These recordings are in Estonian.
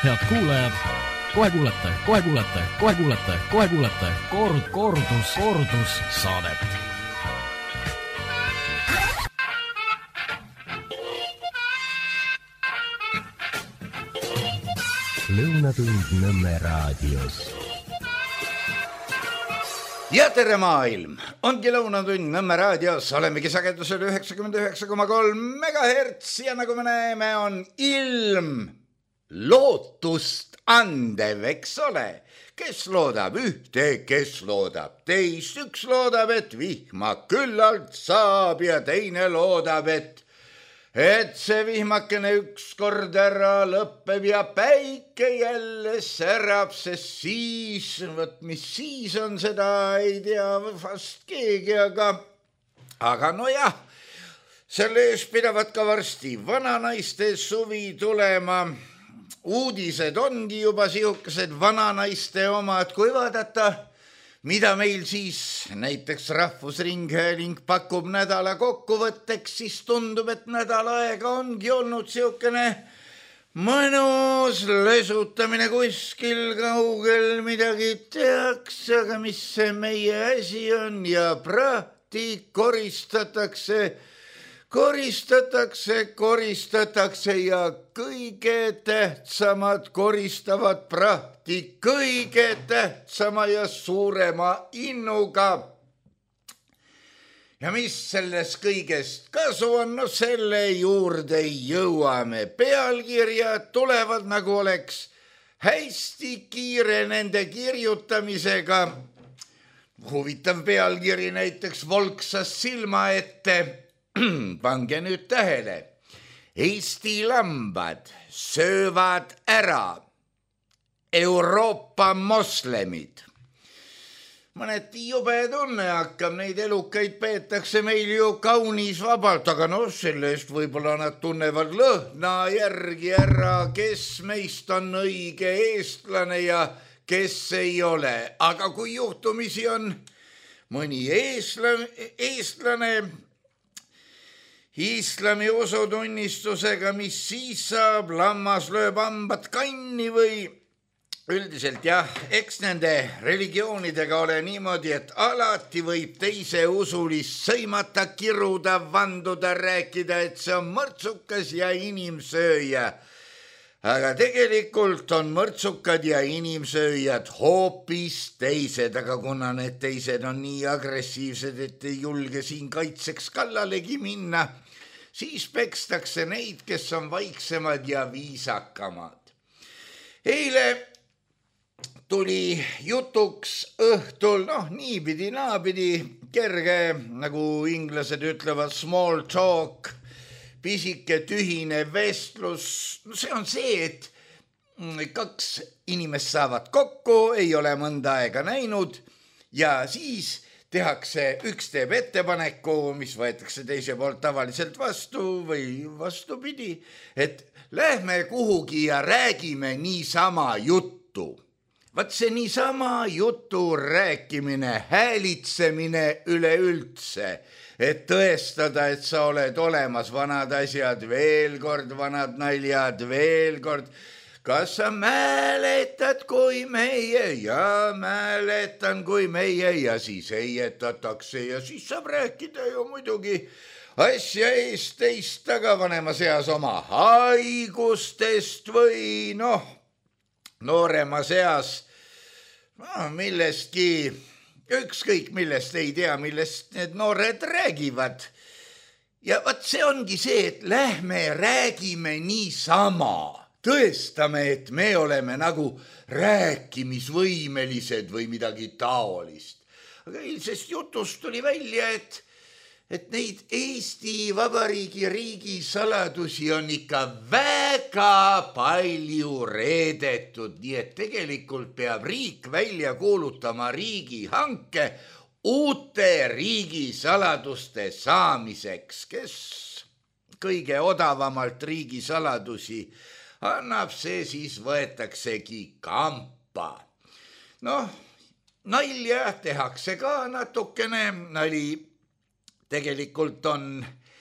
Head kuulajad, kohe kuulete kordussaadet. Lõunatund Nõmme raadios. Ja tere maailm! Ongi Lõunatund Nõmme raadios, olemegi sagedusel 99,3 MHz ja nagu me näeme, on ilm lootust andev, eks ole. Kes loodab ühte, kes loodab teist. Üks loodab, et vihma küllalt saab ja teine loodab, et see vihmakene ükskord ära lõpeb ja päike jälle särab, sest siis, mis siis on, seda ei tea vast keegi, aga nojah, selle ees pidavat ka varsti vananaiste suvi tulema. Uudised ongi juba sihukesed vananaiste omad, kui vaadata, mida meil siis näiteks Rahvusringhääling pakub nädala kokkuvõtteks, siis tundub, et nädal aega ongi olnud sihukene mõnus lösutamine kuskil kaugel, midagi tehakse, aga mis see meie asi on ja prahti koristatakse ja kõige tähtsamad koristavad prahti kõige tähtsama ja suurema innuga. Ja mis sellest kõigest kasu on, no selle juurde jõuame. Pealkirjad tulevad nagu oleks hästi kiire nende kirjutamisega. Huvitav pealkiri näiteks volksas silma ette. Pange nüüd tähele. Eesti lambad söövad ära Euroopa moslemid. Mõneti jube tunne hakkab, neid elukaid peetakse meil ju kaunis vabalt, aga selle eest võib-olla nad tunnevad lõhna järgi ära, kes meist on õige eestlane ja kes ei ole. Aga kui juhtumisi on mõni eestlane islami usutunnistusega, mis siis saab, lammas lööb hambad kanni või üldiselt jah, eks nende religioonidega ole niimoodi, et alati võib teise usulist sõimata, kiruda, vanduda, rääkida, et see on mõrtsukas ja inimsööja. Aga tegelikult on mõrtsukad ja inimsööjad hoopis teised, aga kuna need teised on nii agressiivsed, et ei julge siin kaitseks kallalegi minna, siis pekstakse neid, kes on vaiksemad ja viisakamad. Eile tuli jutuks õhtul, niipidi, naapidi, kerge, nagu inglased ütlevad, small talk, pisike tühine vestlus. See on see, et kaks inimest saavad kokku, ei ole mõnda aega näinud ja siis tehakse, üks teeb ettepaneku, mis võetakse teise poolt tavaliselt vastu või vastupidi, et lähme kuhugi ja räägime niisama juttu. Vaat see niisama jutu rääkimine, häälitsemine üleüldse, et tõestada, et sa oled olemas, vanad asjad, veel kord vanad naljad, veel kord. Kas sa mäletad, kui meie ja mäletan, kui meie ja siis heietatakse ja siis saab rääkida ju muidugi asja eest teist taga vanemas eas oma haigustest või nooremas eas millestki, ükskõik millest ei tea, millest need noored räägivad. Ja vaat see ongi see, et lähme räägime niisama. Tõestame, et me oleme nagu rääkimisvõimelised või midagi taolist. Aga eilsest jutust tuli välja, et neid Eesti Vabariigi riigisaladusi on ikka väga palju reedetud, nii et tegelikult peab riik välja kuulutama riigihanke uute riigisaladuste saamiseks, kes kõige odavamalt riigisaladusi annab, see siis võetaksegi kampa. Nalja tehakse ka natukene, nali tegelikult on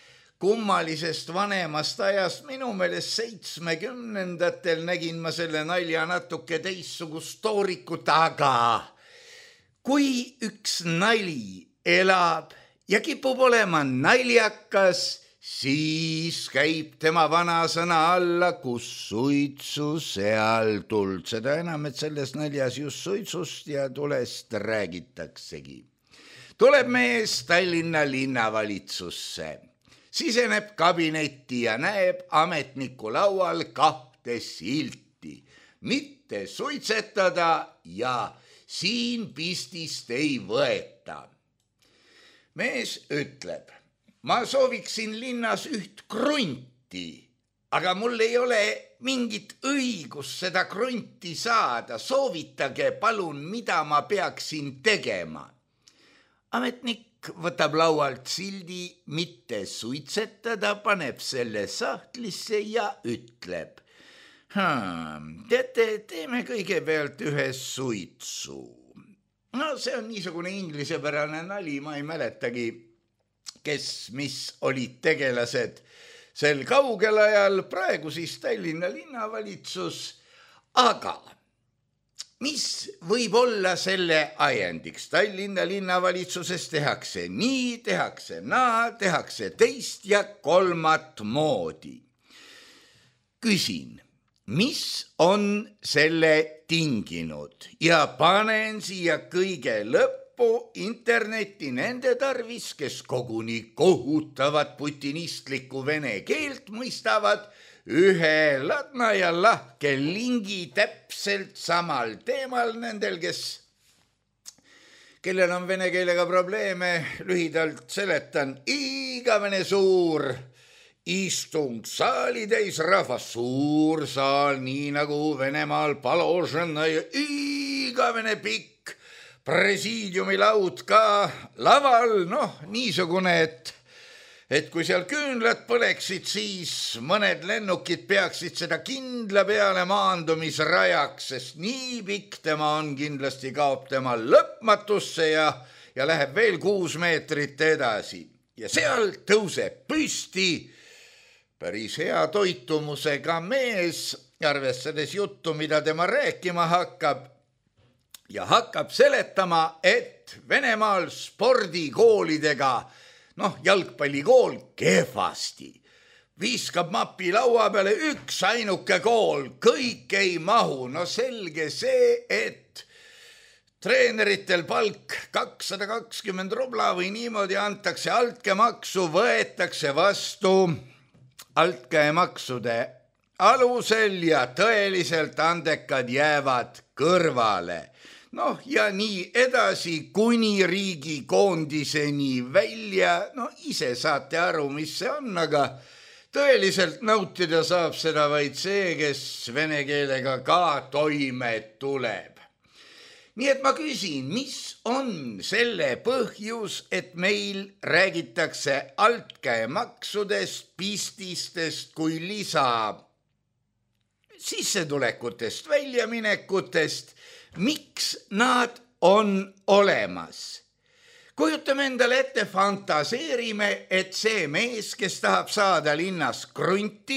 kummalisest vanemast ajast, minu meelest 70-ndatel nägin ma selle nalja natuke teistsugust toorikut, aga kui üks nali elab ja kipub olema naljakas, siis käib tema vanasõna alla, kus suitsu, seal tuld. Seda enam, et selles naljas just suitsust ja tulest räägitaksegi. Tuleb mees Tallinna linnavalitsusse, siseneb kabinetti ja näeb ametniku laual 2 silti. Mitte suitsetada ja siin pistist ei võeta. Mees ütleb, ma sooviksin linnas üht krunti, aga mul ei ole mingit õigust seda krunti saada. Soovitage palun, mida ma peaksin tegema. Ametnik võtab laualt sildi mitte suitsetada, paneb selle sahtlisse ja ütleb, teate, teeme kõigepealt ühe suitsu. No see on niisugune inglisepärane nali, ma ei mäletagi, mis olid tegelased sel kaugel ajal, praegu siis Tallinna linnavalitsus, aga mis võib olla selle ajendiks? Tallinna linnavalitsuses tehakse nii, tehakse naa, tehakse teist ja kolmat moodi. Küsin, mis on selle tinginud ja panen siia kõige lõppu interneti nende tarvis, kes koguni kohutavat putinistlikku vene keelt mõistavad, ühe ladna ja lahke lingi täpselt samal teemal nendel, kellel on vene keelega probleeme. Lühidalt seletan, igavene suur istung, saalitäis rahvas, suur saal, nii nagu Venemaal Paložena ja igavene pikk presiidiumi laud ka laval, niisugune, et kui seal küünlad põleksid, siis mõned lennukid peaksid seda kindla peale maandumisrajaks, sest nii pikk tema on, kindlasti kaob tema lõpmatusse ja läheb veel 6 meetrit edasi. Ja seal tõuseb püsti päris hea toitumusega mees, arvestades juttu, mida tema rääkima hakkab, ja hakkab seletama, et Venemaal spordikoolidega, jalgpallikool kehvasti, viskab mapi laua peale, üks ainuke kool, kõik ei mahu. Selge see, et treeneritel palk 220 rubla või niimoodi antakse altkäemaksu, võetakse vastu altkäemaksude alusel ja tõeliselt andekad jäävad kõrvale. Ja nii edasi kuni riigikoondiseni välja. Ise saate aru, mis see on, aga tõeliselt nautida saab seda vaid see, kes vene keelega ka toime tuleb. Nii et ma küsin, mis on selle põhjus, et meil räägitakse altkäemaksudest, pististest kui lisa sissetulekutest, väljaminekutest, miks nad on olemas? Kujutame endale ette, fantaseerime, et see mees, kes tahab saada linnas krunti,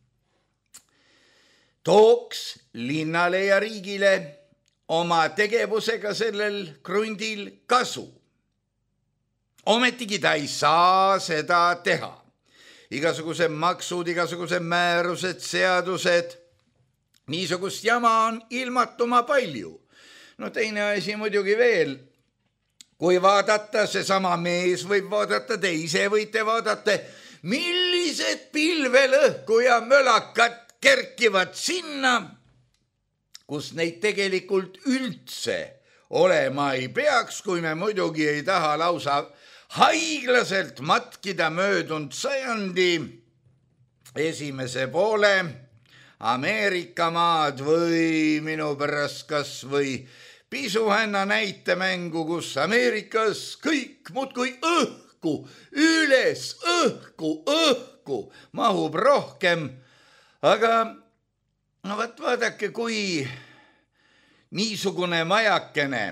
tooks linnale ja riigile oma tegevusega sellel krundil kasu. Ometigi ta ei saa seda teha. Igasugused maksud, igasugused määrused, seadused, niisugust jama on ilmatuma palju. Teine asi muidugi veel, kui vaadata, seesama mees võib vaadata, te ise võite vaadata, millised pilvelõhku ja mölakad kerkivad sinna, kus neid tegelikult üldse olema ei peaks, kui me muidugi ei taha lausa haiglaselt matkida möödunud sajandi esimese poole Ameerika maad või minu pärast kas või pisuhänna näitemängu, kus Ameerikas kõik muudkui õhku, üles õhku mahub rohkem, aga vaadake, kui niisugune majakene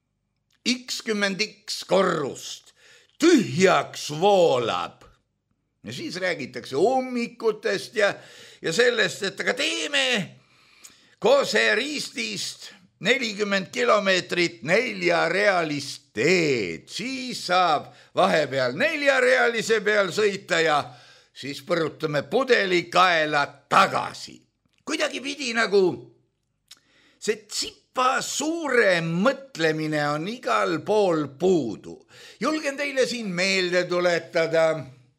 X10X korrust tühjaks voolab, Ja siis räägitakse ummikutest ja sellest, et aga teeme Kose Riistist 40 kilomeetrit 4-realist teed, siis saab vahepeal 4-realise peal sõita ja siis põrutame pudelikaela tagasi. Kuidagi pidi nagu see tsipa suurem mõtlemine on igal pool puudu. Julgen teile siin meelde tuletada.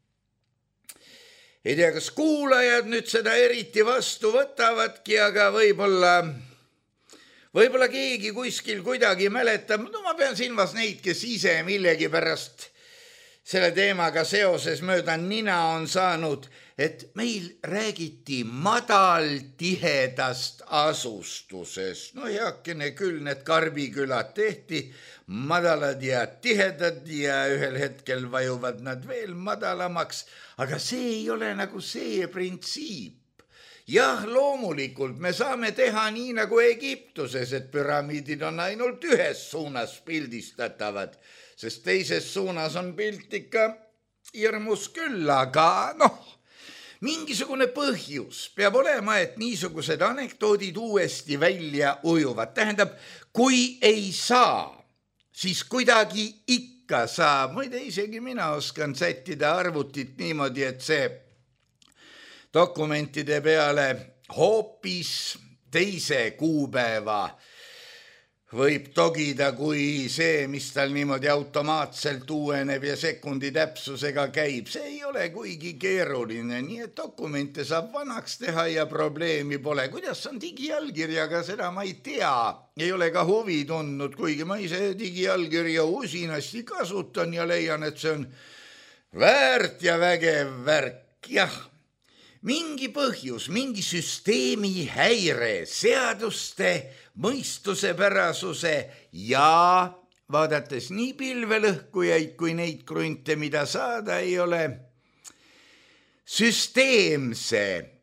Ei tea, kas kuulajad nüüd seda eriti vastu võtavadki, aga võib-olla keegi kuskil kuidagi mäletab. No ma pean silmas neid, kes ise millegi pärast selle teemaga seoses mööda nina on saanud, et meil räägiti madaltihedast asustusest. No heakene küll, need Karbikülad tehti madalad ja tihedad ja ühel hetkel vajuvad nad veel madalamaks, aga see ei ole nagu see printsiip. Jah, loomulikult me saame teha nii nagu Egiptuses, et püramiidid on ainult ühes suunas pildistatavad, sest teises suunas on pilt ikka hirmus küll, aga mingisugune põhjus peab olema, et niisugused anekdoodid uuesti välja ujuvad. Tähendab, kui ei saa, siis kuidagi ikka saab. Muide, isegi mina oskan sättida arvutit niimoodi, et see dokumentide peale hoopis teise kuupäeva võib togida kui see, mis tal niimoodi automaatselt uueneb ja sekundi täpsusega käib. See ei ole kuigi keeruline, nii et dokumente saab vanaks teha ja probleemi pole. Kuidas on digiallkirjaga, seda ma ei tea. Ei ole ka huvi tundnud, kuigi ma ise digiallkirja usinasti kasutan ja leian, et see on väärt ja vägev värk. Jah, mingi põhjus, mingi süsteemi häire, seaduste mõistusepärasuse ja vaadates nii pilvelõhkujaid kui neid krunte, mida saada ei ole, süsteemse,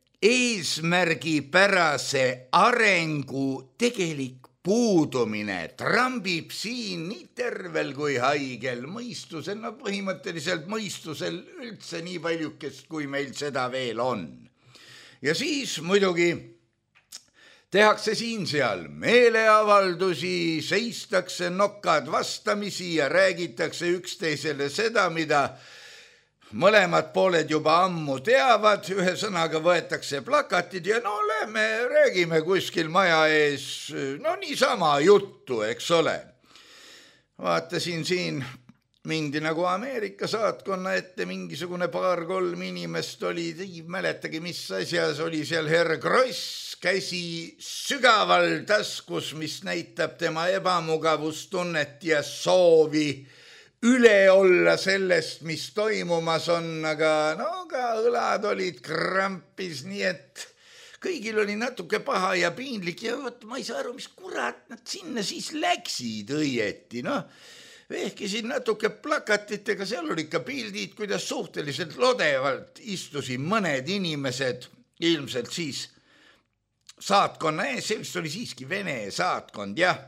eesmärgipärase arengu tegelik puudumine trambib siin nii tervel kui haigel mõistusel, põhimõtteliselt mõistusel üldse nii paljukest, kui meil seda veel on. Ja siis muidugi tehakse siin-seal meeleavaldusi, seistakse nokad vastamisi ja räägitakse üksteisele seda, mida mõlemad pooled juba ammu teavad. Ühesõnaga võetakse plakatid ja räägime kuskil maja ees, niisama juttu, eks ole. Vaatasin siin, mindi nagu Ameerika saatkonna ette, mingisugune 2-3 inimest oli, ei mäletagi, mis asjas oli seal Herr Gross, käsi sügaval taskus, mis näitab tema ebamugavustunnet ja soovi üle olla sellest, mis toimumas on, aga ka õlad olid krampis, nii et kõigil oli natuke paha ja piinlik ja ma ei saa aru, mis kurat nad sinna siis läksid õieti, vehkisid natuke plakatitega, seal oli ikka pildid, kuidas suhteliselt lodevalt istusid mõned inimesed, ilmselt siis saatkonna ees, see vist oli siiski Vene saatkond, jah.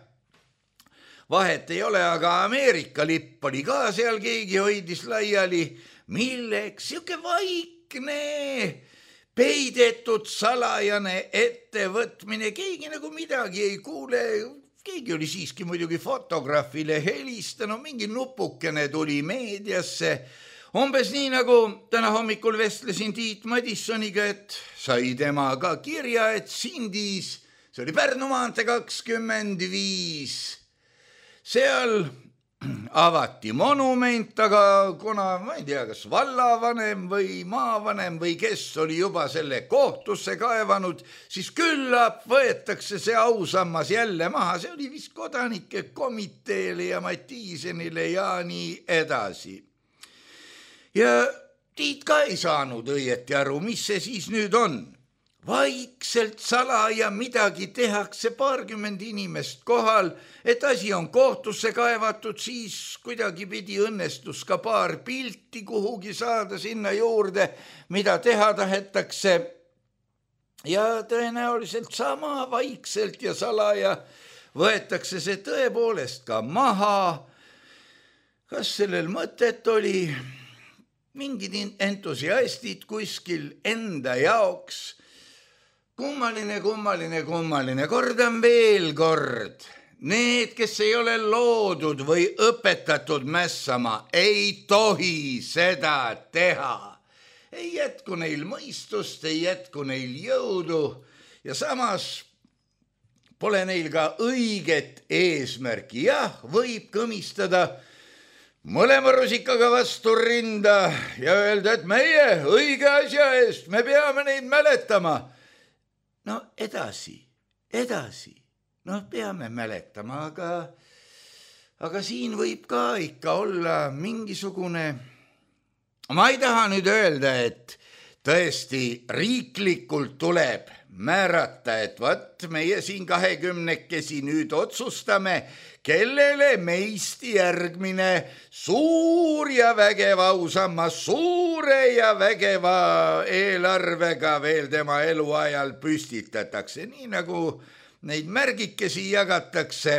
Vahet ei ole, aga Ameerika lipp oli ka seal, keegi hoidis laiali. Milleks? Siuke vaikne, peidetud salajane ettevõtmine, keegi nagu midagi ei kuule. Keegi oli siiski muidugi fotograafile helistanud, mingi nupukene tuli meediasse. Umbes nii nagu täna hommikul vestlesin Tiit Madissoniga, et sai tema ka kirja, et Sindis, see oli Pärnu maantee 25, seal avati monument, aga kuna ma ei tea, kas vallavanem või maavanem või kes oli juba selle kohtusse kaevanud, siis küllap võetakse see ausammas jälle maha. See oli vist kodanike komiteele ja Mattiisenile ja nii edasi. Ja Tiit ka ei saanud õieti aru, mis see siis nüüd on. Vaikselt salaja midagi tehakse, 20 inimest kohal, et asi on kohtusse kaevatud, siis kuidagi pidi õnnestus ka paar pilti kuhugi saada sinna juurde, mida teha tahetakse. Ja tõenäoliselt sama vaikselt ja salaja võetakse see tõepoolest ka maha. Kas sellel mõtet oli? mingid entusiastid kuskil enda jaoks. Kummaline, kordan veel kord. Need, kes ei ole loodud või õpetatud mässama, ei tohi seda teha. Ei jätku neil mõistust, ei jätku neil jõudu ja samas pole neil ka õiget eesmärki. Jah, võib kõmistada mõlema rusikaga vastu rinda ja öelda, et meie õige asja eest, me peame neid mäletama. No edasi, peame mäletama, aga siin võib ka ikka olla mingisugune, ma ei taha nüüd öelda, et tõesti riiklikult tuleb määrata, et vaat meie siin 20 nüüd otsustame, kellele meist järgmine suur ja vägev ausammas suure ja vägeva eelarvega veel tema eluajal püstitatakse, nii nagu neid märgikesi jagatakse,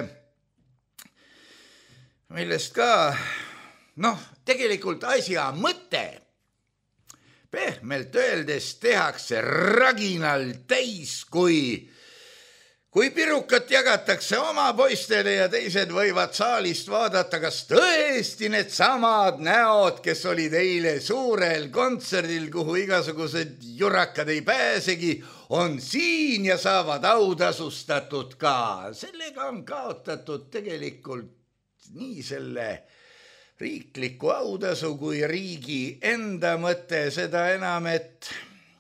millest ka, tegelikult asja mõte pehmelt öeldes tehakse raginal täis, kui pirukat jagatakse oma poistele ja teised võivad saalist vaadata, kas tõesti need samad näod, kes olid eile suurel kontserdil, kuhu igasugused jurakad ei pääsegi, on siin ja saavad autasustatud ka. Sellega on kaotatud tegelikult nii selle riikliku autasu kui riigi enda mõte, seda enam, et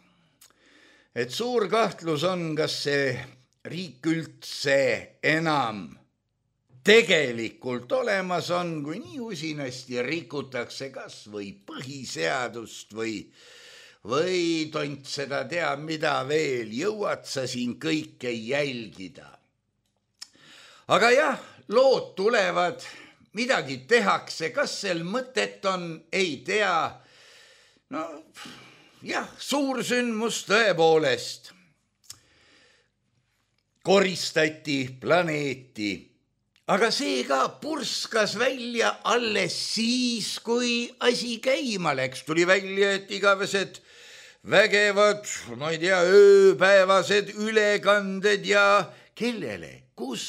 suur kahtlus on, kas see riik üldse enam tegelikult olemas on, kui nii usinasti rikutakse kas või põhiseadust või tont seda teab, mida veel jõuad sa siin kõike jälgida. Aga jah, lood tulevad, midagi tehakse, kas sel mõtet on, ei tea. Suur sündmus tõepoolest. Koristati planeeti, aga see ka purskas välja alles siis, kui asi käima läks. Tuli välja, et igavesed vägevad, ma ei tea, ööpäevased ülekanded ja kellele, kus?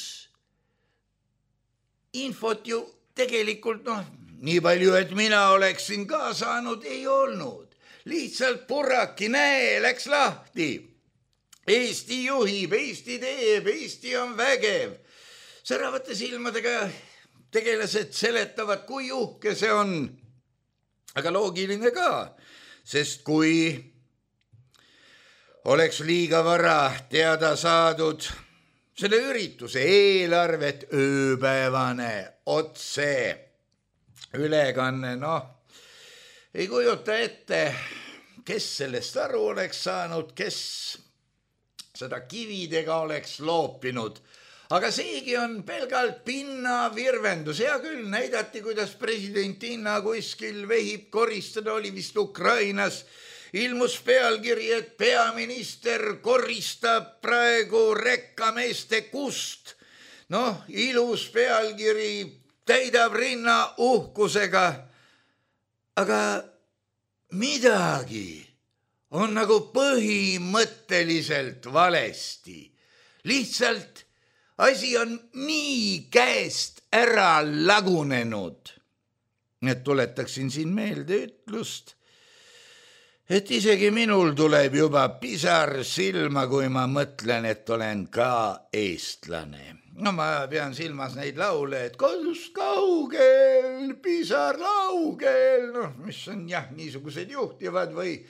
Infot ju tegelikult, nii palju, et mina oleksin ka saanud, ei olnud. Lihtsalt purraki, näe, läks lahti. Eesti juhib, Eesti teeb, Eesti on vägev. Säravate silmadega tegelased seletavad, kui uhke see on. Aga loogiline ka, sest kui oleks liiga vara teada saadud selle ürituse eelarvet, ööpäevane otse ülekanne, ei kujuta ette, kes sellest aru oleks saanud, kes seda kividega oleks loopinud. Aga seegi on pelgalt pinnavirvendus. Hea küll, näidati, kuidas president Inna kuskil vehib koristada, oli vist Ukrainas. Ilmus pealkiri, et peaminister koristab praegu rekkameeste kust. Ilus pealkiri, täidab rinna uhkusega. Aga midagi on nagu põhimõtteliselt valesti. Lihtsalt asi on nii käest ära lagunenud. Et tuletaksin siin meelde ütlust, et isegi minul tuleb juba pisar silma, kui ma mõtlen, et olen ka eestlane. Ma pean silmas neid laule, et kodus kaugel, pisar laugel, mis on niisugused juhtivad või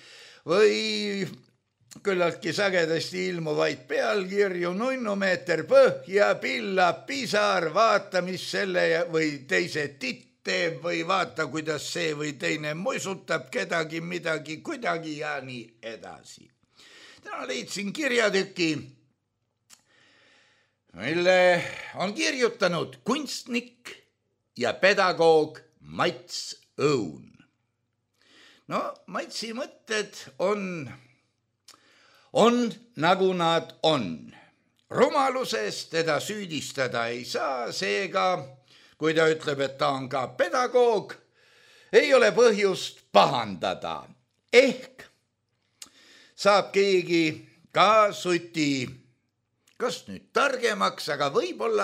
küllaltki sagedasti ilmuvaid pealkirju, nunnumeeter põhja, pillab pisar, vaata, mis selle või teise titt teeb või vaata, kuidas see või teine muisutab kedagi midagi kuidagi ja nii edasi. Täna leidsin kirjatüki, mille on kirjutanud kunstnik ja pedagoog Mats Õun. Matsi mõtted on nagu nad on. Rumaluses teda süüdistada ei saa, seega, kui ta ütleb, et ta on ka pedagoog, ei ole põhjust pahandada. Ehk saab keegi ka suti, kas nüüd targemaks, aga võib-olla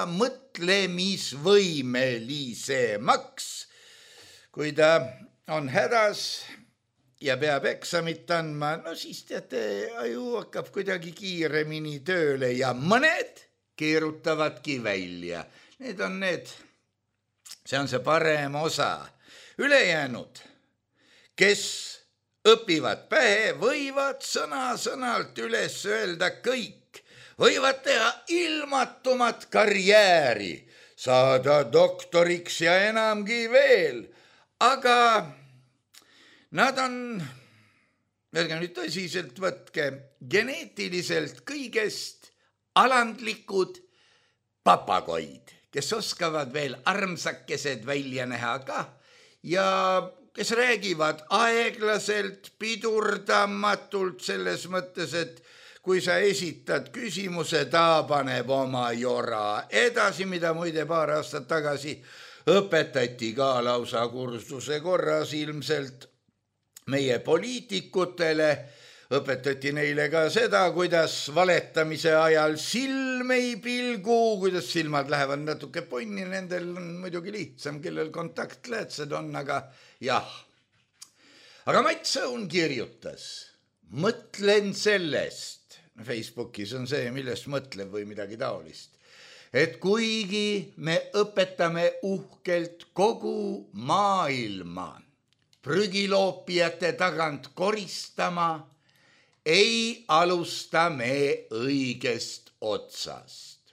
mõtlemisvõimelisemaks, kui ta on hädas ja peab eksamit andma, no siis teate, aju hakkab kuidagi kiiremini tööle ja mõned keerutavadki välja. Need on see on see parem osa. Ülejäänud, kes õpivad pähe, võivad sõna-sõnalt üles öelda kõik, võivad teha ilmatumat karjääri, saada doktoriks ja enamgi veel, aga nad on, öelge nüüd tõsiselt võtke, geneetiliselt kõigest alandlikud papagoid, kes oskavad veel armsakesed välja näha ka ja kes räägivad aeglaselt, pidurdamatult selles mõttes, et kui sa esitad küsimuse, ta paneb oma jora edasi, mida muide paar aastat tagasi õpetati ka lausa kursuse korras ilmselt meie poliitikutele, õpetati neile ka seda, kuidas valetamise ajal silm ei pilgu, kuidas silmad lähevad natuke ponni, nendel on muidugi lihtsam, kellel kontaktläetsed on, aga jah. Aga Mats Õun kirjutas, mõtlen sellest, Facebookis on see, millest mõtleb või midagi taolist, et kuigi me õpetame uhkelt kogu maailma prügiloopijate tagant koristama, ei alusta me õigest otsast.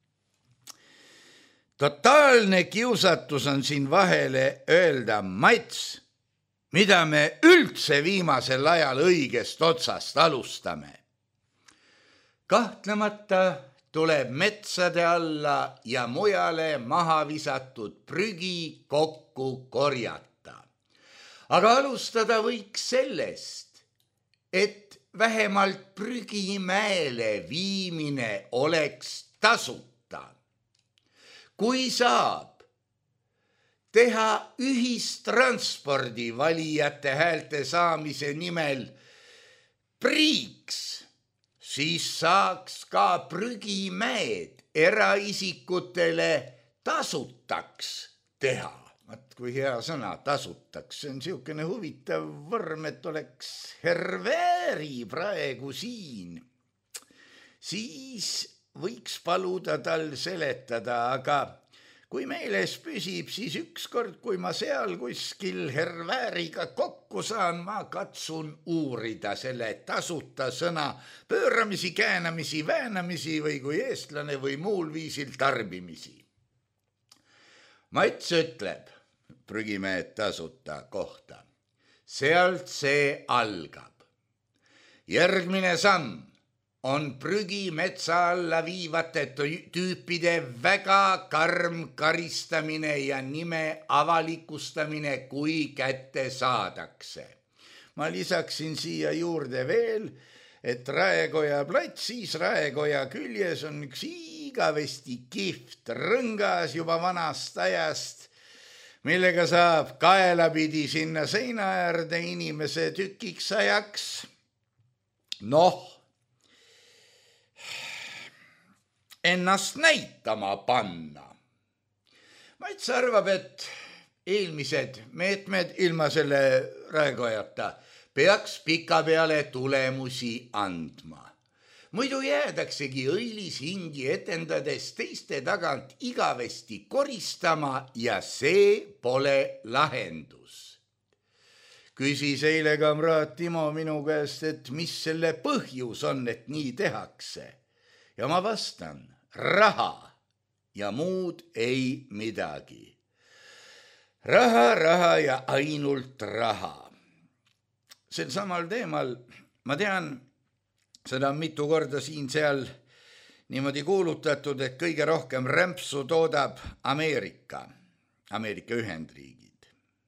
Totaalne kiusatus on siin vahele öelda, Mats, mida me üldse viimasel ajal õigest otsast alustame. Kahtlemata tuleb metsade alla ja mujale maha visatud prügi kokku korjata. Aga alustada võiks sellest, et vähemalt prügimäele viimine oleks tasuta. Kui saab teha ühistranspordi valijate häälte saamise nimel priiks, siis saaks ka prügimäed eraisikutele tasutaks teha. Vaat kui hea sõna, tasutaks, see on niisugune huvitav vorm, et oleks Hervääri praegu siin. Siis võiks paluda tal seletada, aga kui meeles püsib, siis ükskord, kui ma seal kuskil Hervääriga kokku saan, ma katsun uurida selle tasuta sõna pööramisi, käänamisi, väänamisi või kui eestlane või muul viisil tarbimisi. Mats ütleb prügimehed tasuta kohta. Sealt see algab. Järgmine samm on prügi metsa alla viivate tüüpide väga karm karistamine ja nime avalikustamine, kui kätte saadakse. Ma lisaksin siia juurde veel, et Raekoja platsis, Raekoja küljes on üks igavesti kihvt rõngas juba vanast ajast, millega saab kaelapidi sinna seina äärde inimese tükiks ajaks. Ennast näitama panna. Mats arvab, et eelmised meetmed ilma selle Raekojata peaks pikapeale tulemusi andma. Muidu jäädaksegi õilis hingi etendades teiste tagant igavesti koristama ja see pole lahendus. Küsis eile kamraad Timo minu käest, et mis selle põhjus on, et nii tehakse. Ja ma vastan, raha ja muud ei midagi. Raha ja ainult raha. Sel samal teemal ma tean, seda on mitu korda siin-seal niimoodi kuulutatud, et kõige rohkem rämpsu toodab Ameerika Ühendriigid.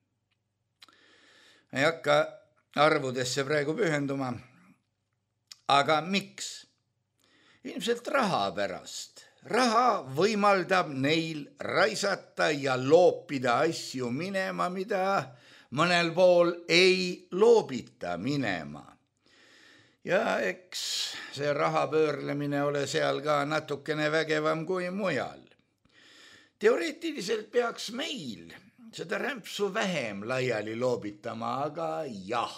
Ei hakka arvudesse praegu pühenduma, aga miks? Ilmselt raha pärast. Raha võimaldab neil raisata ja loopida asju minema, mida mõnel pool ei loobita minema. Ja eks see raha pöörlemine ole seal ka natukene vägevam kui mujal. Teoreetiliselt peaks meil seda rämpsu vähem laiali loobitama, aga jah.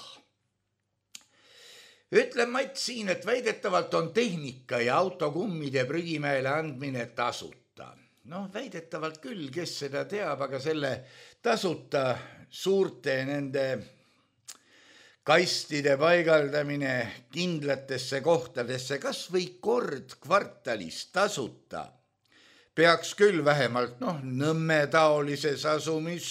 Ütlen Mats siin, et väidetavalt on tehnika ja autokummide prügimäele andmine tasuta. Väidetavalt küll, kes seda teab, aga selle tasuta suurte nende kastide paigaldamine kindlatesse kohtadesse kas või kord kvartalis tasuta peaks küll vähemalt Nõmme taolises asumis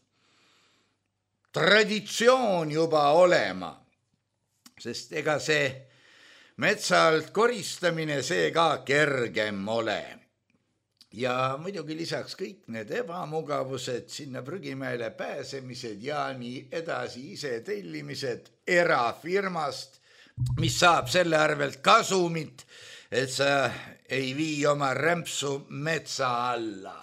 traditsioon juba olema, sest ega see metsa alt koristamine see ka kergem ole. Ja muidugi lisaks kõik need ebamugavused, sinna prügimäele pääsemised ja nii edasi, ise tellimised erafirmast, mis saab selle arvelt kasumit, et sa ei vii oma rämpsu metsa alla.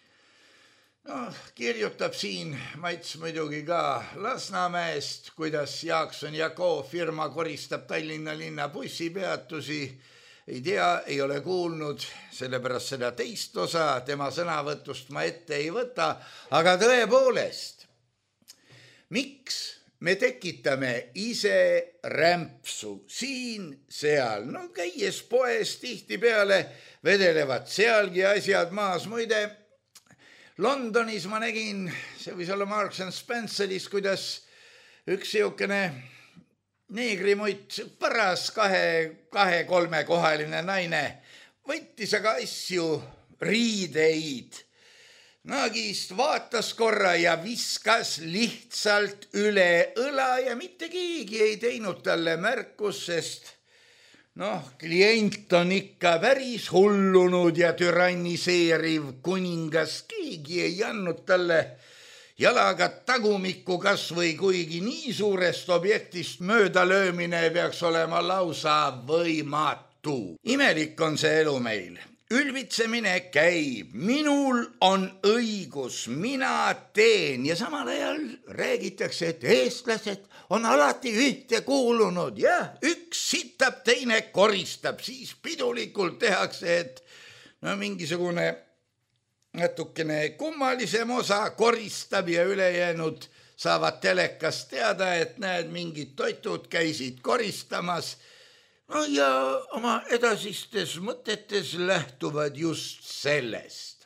Kirjutab siin Mats muidugi ka Lasnamäest, kuidas Jaakson ja Co. firma koristab Tallinna linna bussipeatusi. Ei tea, ei ole kuulnud, sellepärast seda teist osa tema sõnavõtust ma ette ei võta, aga tõepoolest, miks me tekitame ise rämpsu siin, seal, käies poes tihtipeale vedelevad sealgi asjad maas, muide, Londonis ma nägin, see võis olla Marks & Spenceris, kuidas üks siukene neegrimutt, paras 2-3 kohaline naine võttis aga asju, riideid, naagist vaatas korra ja viskas lihtsalt üle õla ja mitte keegi ei teinud talle märkus, sest klient on ikka päris hullunud ja türanniseeriv kuningas, keegi ei andnud talle jalaga tagumikku kas või kuigi nii suurest objektist möödalöömine peaks olema lausa võimatu. Imelik on see elu meil. Ülbitsemine käib, minul on õigus, mina teen ja samal ajal räägitakse, et eestlased on alati ühte kuulunud ja üks sitab, teine koristab, siis pidulikult tehakse, et mingisugune natukene kummalisem osa koristab ja ülejäänud saavad telekast teada, et näed, mingid toitud käisid koristamas ja oma edasistes mõtetes lähtuvad just sellest.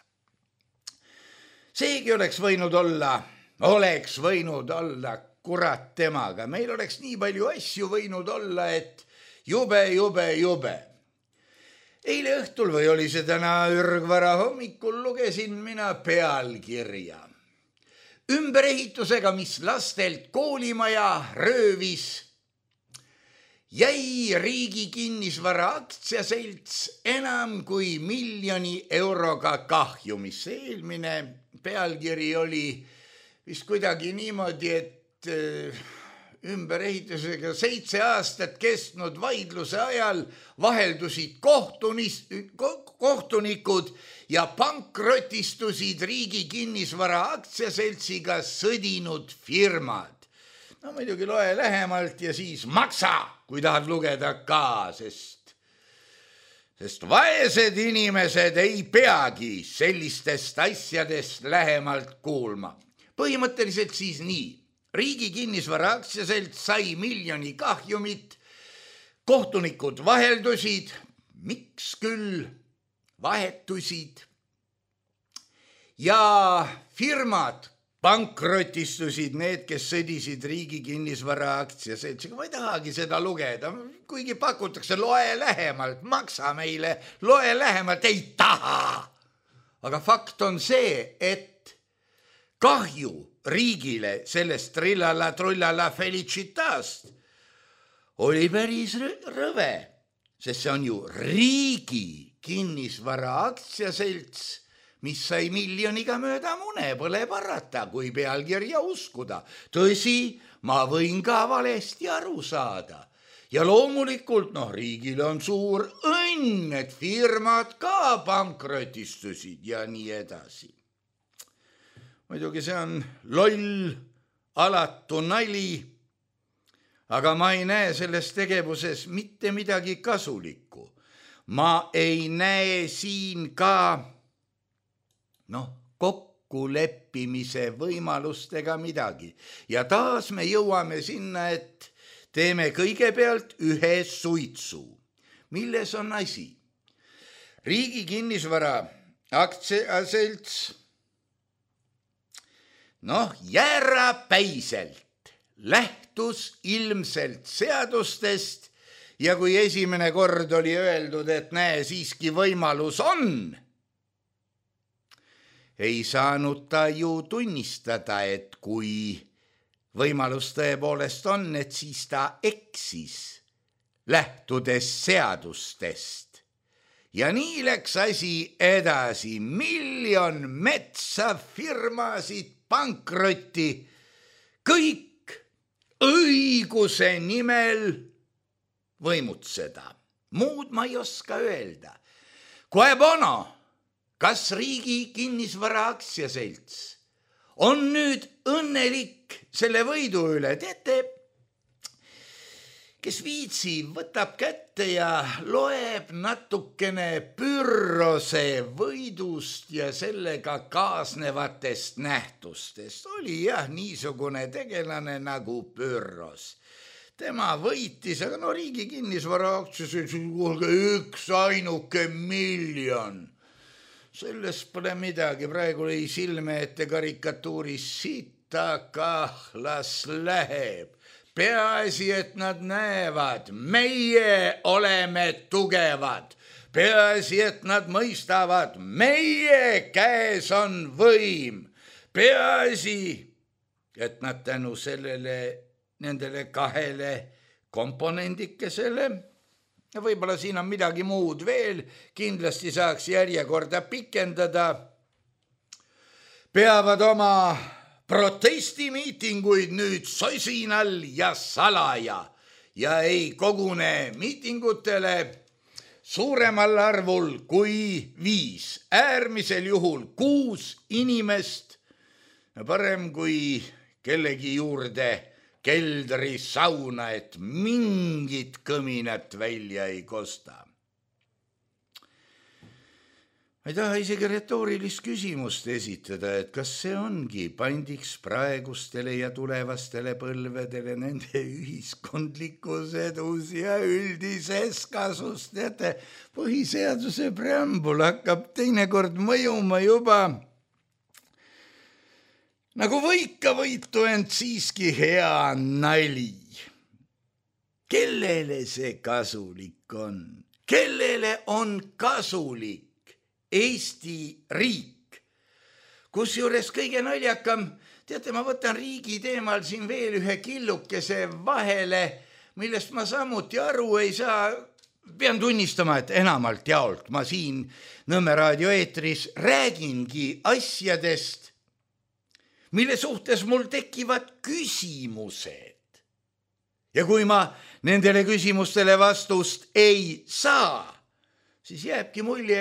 Seegi oleks võinud olla kurat temaga. Meil oleks nii palju asju võinud olla, et jube. Eile õhtul või oli see täna ürgvara hommikul lugesin mina pealkirja. Ümberehitusega, mis lastelt koolimaja röövis, jäi Riigi Kinnisvara Aktsiaselts enam kui 1 miljoni euroga kahjumisse. Eelmine pealkiri oli vist kuidagi niimoodi, et ümberehitusega 7 aastat kestnud vaidluse ajal vaheldusid kohtunikud ja pankrotistusid Riigi Kinnisvara Aktsiaseltsiga sõdinud firmad. Muidugi loe lähemalt ja siis maksa, kui tahad lugeda ka, sest vaesed inimesed ei peagi sellistest asjadest lähemalt kuulma. Põhimõtteliselt siis nii. Riigi Kinnisvara Aktsiaselts sai 1 miljoni kahjumit, kohtunikud vaheldusid, miks küll vahetusid ja firmad pankrotistusid, need, kes sõdisid Riigi Kinnisvara Aktsiaseltsiga. Ma ei tahagi seda lugeda, kuigi pakutakse, loe lähemalt, maksa meile, loe lähemalt, ei taha. Aga fakt on see, et kahju riigile sellest trillala Felicitast oli päris rõve, sest see on ju Riigi Kinnisvara Aktsiaselts, mis sai 1 miljoniga mööda mune, pole parata, kui pealkirja uskuda. Tõsi, ma võin ka valesti aru saada. Ja loomulikult, riigile on suur õnn, et firmad ka pankrotistusid ja nii edasi. Muidugi see on loll alatu nali, aga ma ei näe selles tegevuses mitte midagi kasulikku. Ma ei näe siin ka kokkuleppimise võimalust ega midagi. Ja taas me jõuame sinna, et teeme kõigepealt ühe suitsu. Milles on asi? Riigi kinnisvara aktsiaselts jäärapäiselt lähtus ilmselt seadustest ja kui esimene kord oli öeldud, et näe, siiski võimalus on, ei saanud ta ju tunnistada, et kui võimalus tõepoolest on, et siis ta eksis, lähtudes seadustest. Ja nii läks asi edasi, 1 miljon metsafirmasid pankrotti, kõik õiguse nimel võimutseda. Muud ma ei oska öelda. Quo bono, kas riigi kinnisvara aktsiaselts on nüüd õnnelik selle võidu üle? Teate, kes viitsi, võtab kätte ja loeb natukene Pyrrhose võidust ja sellega kaasnevatest nähtustest. Oli jah niisugune tegelane nagu Pyrrhos. Tema võitis, aga riigi kinnisvara aktsiaselts, üks ainuke 1 miljon. Sellest pole midagi, praegu ei silme ette karikatuuris sita kahlas läheb. Peaasi, et nad näevad, meie oleme tugevad. Peaasi, et nad mõistavad, meie käes on võim. Peaasi, et nad tänu nendele 2 komponendikesele, ja võib-olla siin on midagi muud veel, kindlasti saaks järjekorda pikendada, peavad oma protestimiitinguid nüüd sosinal ja salaja ja ei kogune miitingutele suuremal arvul kui 5, äärmisel juhul 6 inimest, parem kui kellegi juurde keldri sauna, et mingit kõminat välja ei kosta. Ma ei taha isegi retoorilist küsimust esitada, et kas see ongi pandiks praegustele ja tulevastele põlvedele nende ühiskondlikus edus ja üldises kasus. Teate, põhiseaduse preambul hakkab teinekord mõjuma juba nagu võikavõitu, ent siiski hea nali. Kellele see kasulik on? Kellele on kasulik Eesti riik? Kusjuures kõige naljakam, teate, ma võtan riigi teemal siin veel ühe killukese vahele, millest ma samuti aru ei saa. Pean tunnistama, et enamalt jaolt ma siin Nõmme raadio eetris räägingi asjadest, mille suhtes mul tekivad küsimused. Ja kui ma nendele küsimustele vastust ei saa, siis jääbki mulje,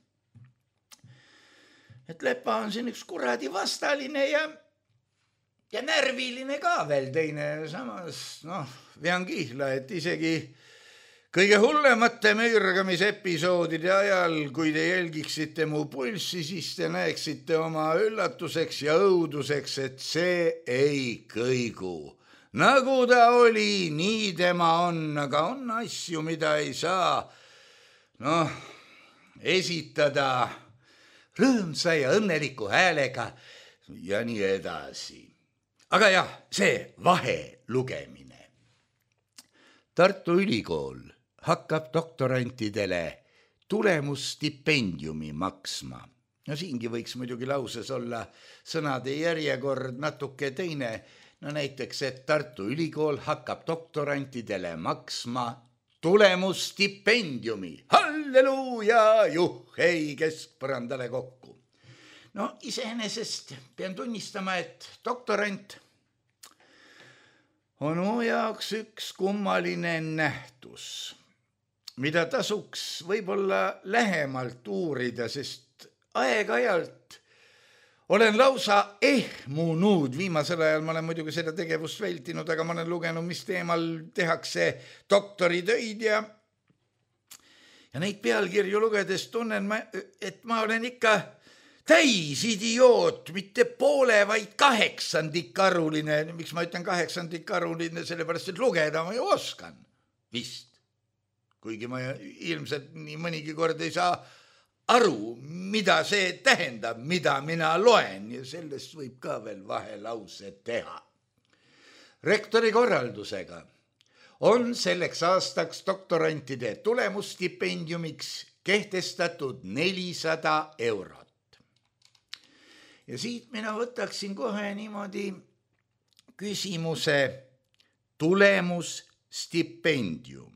et Lepa on siin üks kuradi vastaline ja närviline ka veel teine. Samas, vean kihla, et isegi kõige hullemate mürgamisepisoodide ajal, kui te jälgiksite mu pulssi, siis te näeksite oma üllatuseks ja õuduseks, et see ei kõigu. Nagu ta oli, nii tema on, aga on asju, mida ei saa esitada rõõmsa ja õnneliku häälega ja nii edasi. Aga jah, see vahelugemine. Tartu Ülikool hakkab doktorantidele tulemusstipendiumi maksma. Siingi võiks muidugi lauses olla sõnade järjekord natuke teine. Näiteks, et Tartu Ülikool hakkab doktorantidele maksma tulemusstipendiumi. Halleluuja, juhhei, keskpõrandale kokku. Iseenesest pean tunnistama, et doktorant on mu jaoks üks kummaline nähtus, mida tasuks võib-olla lähemalt uurida, sest aeg-ajalt olen lausa ehmunud, viimasel ajal ma olen muidugi seda tegevust vältinud, aga ma olen lugenud, mis teemal tehakse doktoritöid ja neid pealkirju lugedes tunnen ma, et ma olen ikka täis idioot, mitte poole, vaid 8-aruline. Miks ma ütlen 8-aruline, sellepärast, et lugeda ma ju oskan vist. Kuigi ma ilmselt nii mõnigi kord ei saa aru, mida see tähendab, mida mina loen ja sellest võib ka veel vahelause teha. Rektori korraldusega on selleks aastaks doktorantide tulemusstipendiumiks kehtestatud 400 eurot. Ja siit mina võtaksin kohe niimoodi küsimuse tulemusstipendium.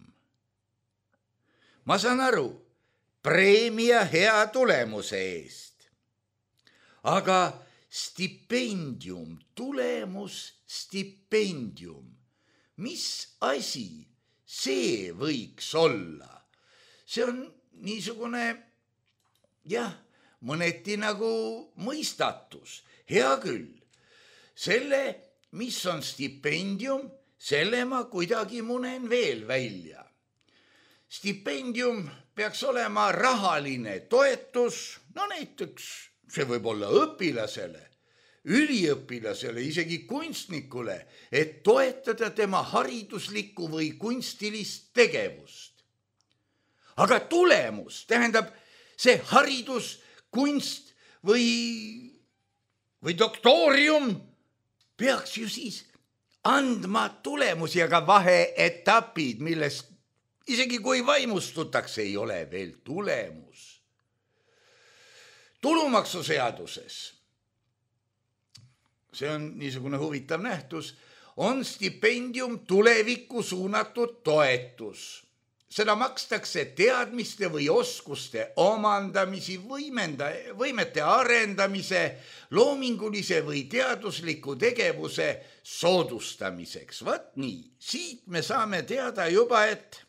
Ma saan aru, preemia hea tulemuse eest. Aga stipendium, tulemusstipendium, mis asi see võiks olla? See on niisugune, mõneti nagu mõistatus. Hea küll, selle, mis on stipendium, selle ma kuidagi munen veel välja. Stipendium peaks olema rahaline toetus, no näiteks see võib olla õpilasele, üliõpilasele, isegi kunstnikule, et toetada tema hariduslikku või kunstilist tegevust. Aga tulemus tähendab see haridus, kunst või doktorium peaks ju siis andma tulemusi, aga vaheetapid, millest isegi kui vaimustutakse, ei ole veel tulemus. Tulumaksuseaduses, see on niisugune huvitav nähtus, on stipendium tulevikku suunatud toetus. Seda makstakse teadmiste või oskuste omandamisi, võimete arendamise, loomingulise või teadusliku tegevuse soodustamiseks. Vaat nii, siit me saame teada juba, et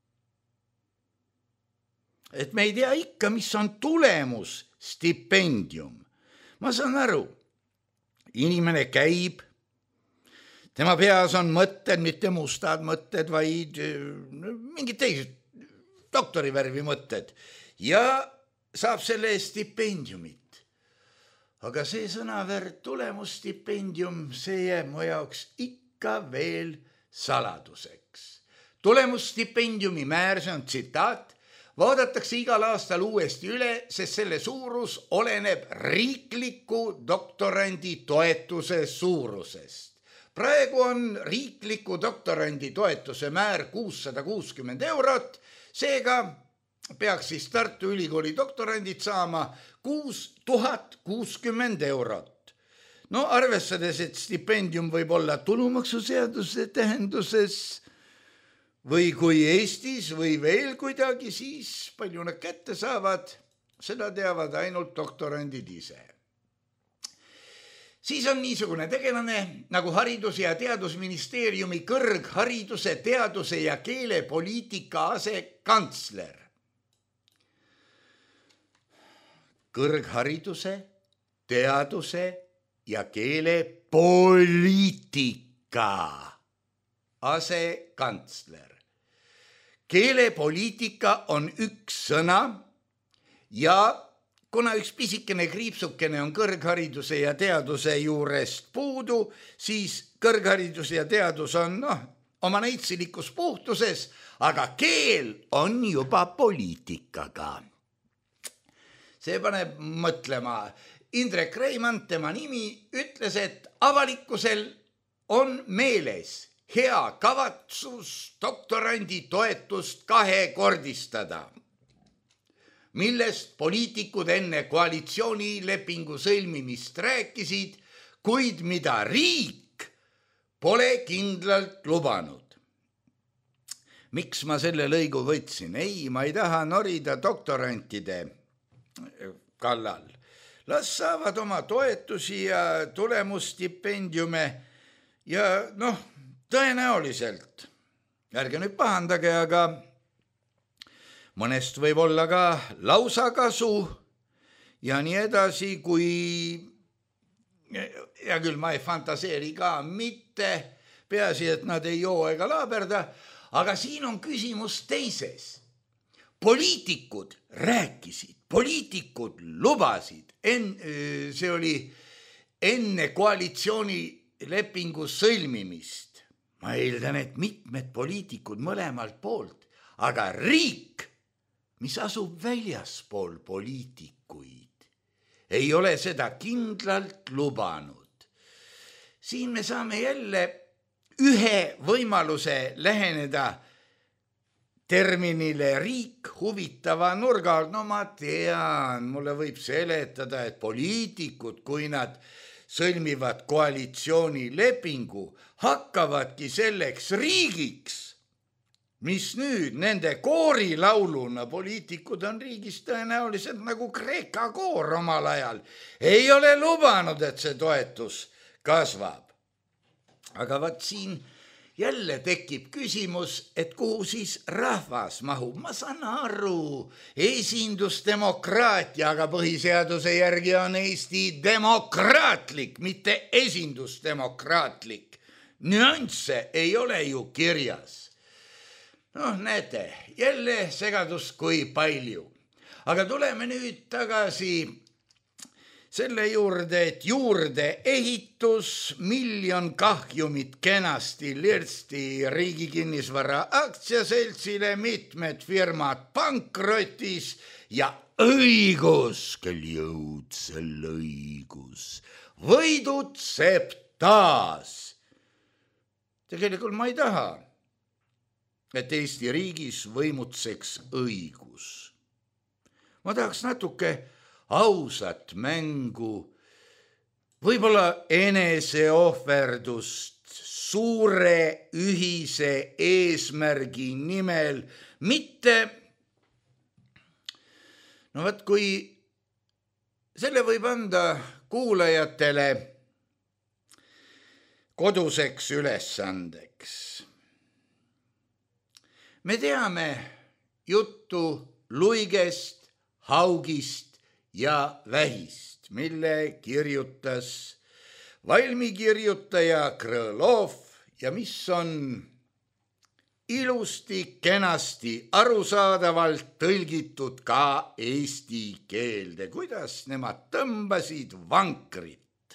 me ei tea ikka, mis on tulemusstipendium. Ma saan aru, inimene käib, tema peas on mõtted, mitte mustad mõtted, vaid mingid teised doktorivärvi mõtted ja saab selle stipendiumit. Aga see sõnavärd tulemusstipendium, see jääb mu jaoks ikka veel saladuseks. Tulemusstipendiumi määr, see on tsitaat, vaadatakse igal aastal uuesti üle, sest selle suurus oleneb riikliku doktorandi toetuse suurusest. Praegu on riikliku doktorandi toetuse määr 660 eurot, seega peaks siis Tartu Ülikooli doktorandid saama 6060 eurot. No arvestades, et stipendium võib olla tulumaksuseaduse tähenduses või kui Eestis või veel kuidagi, siis palju nad kätte saavad, seda teavad ainult doktorandid ise. Siis on niisugune tegelane nagu Haridus- ja Teadusministeeriumi kõrghariduse, teaduse ja keelepoliitika asekantsler. Kõrghariduse, teaduse ja keelepoliitika asekantsler. Keelepoliitika on üks sõna ja kuna üks pisikene kriipsukene on kõrghariduse ja teaduse juurest puudu, siis kõrgharidus ja teadus on oma neitsilikus puhtuses, aga keel on juba poliitikaga. See paneb mõtlema. Indrek Reimand, tema nimi, ütles, et avalikkusel on meeles hea kavatsus doktorandi toetust kahekordistada, millest poliitikud enne koalitsioonilepingu sõlmimist rääkisid, kuid mida riik pole kindlalt lubanud. Miks ma selle lõigu võtsin? Ei, ma ei taha norida doktorantide kallal. Las saavad oma toetusi ja tulemusstipendiume ja tõenäoliselt, ärge nüüd pahandage, aga mõnest võib olla ka lausa kasu ja nii edasi, kui ja küll ma ei fantaseeri ka mitte, peaasi, et nad ei joo ega laaberda, aga siin on küsimus teises. Poliitikud rääkisid, poliitikud lubasid, see oli enne koalitsioonilepingu sõlmimist. Ma eeldan, et mitmed poliitikud mõlemalt poolt, aga riik, mis asub väljaspool poliitikuid, ei ole seda kindlalt lubanud. Siin me saame jälle ühe võimaluse läheneda terminile riik huvitava nurga alt. No ma tean, mulle võib seletada, et poliitikud, kui nad sõlmivad koalitsioonilepingu, hakkavadki selleks riigiks, mis nüüd nende koorilauluna, poliitikud on riigis tõenäoliselt nagu Kreeka koor omal ajal, ei ole lubanud, et see toetus kasvab. Aga vaat siin jälle tekib küsimus, et kuhu siis rahvas mahub. Ma saan aru, esindusdemokraatia, aga põhiseaduse järgi on Eesti demokraatlik, mitte esindusdemokraatlik. Nüansse ei ole ju kirjas. Noh, näete, jälle segadus kui palju. Aga tuleme nüüd tagasi selle juurde, et juurde ehitus, 1 000 000 kahjumit kenasti lirsti Riigi Kinnisvara aktsiaseltsile, mitmed firmad pankrotis ja õigus, kel jõudsel õigus, võidutseb taas. Tegelikult ma ei taha, et Eesti riigis võimutseks õigus. Ma tahaks natuke ausat mängu, võib-olla eneseohverdust suure ühise eesmärgi nimel, mitte, no võt, kui selle võib anda kuulajatele koduseks ülesandeks. Me teame juttu luigest, haugist ja vähist, mille kirjutas valmikirjutaja Krõlov ja mis on ilusti, kenasti, arusaadavalt tõlgitud ka eesti keelde, kuidas nemad tõmbasid vankrit.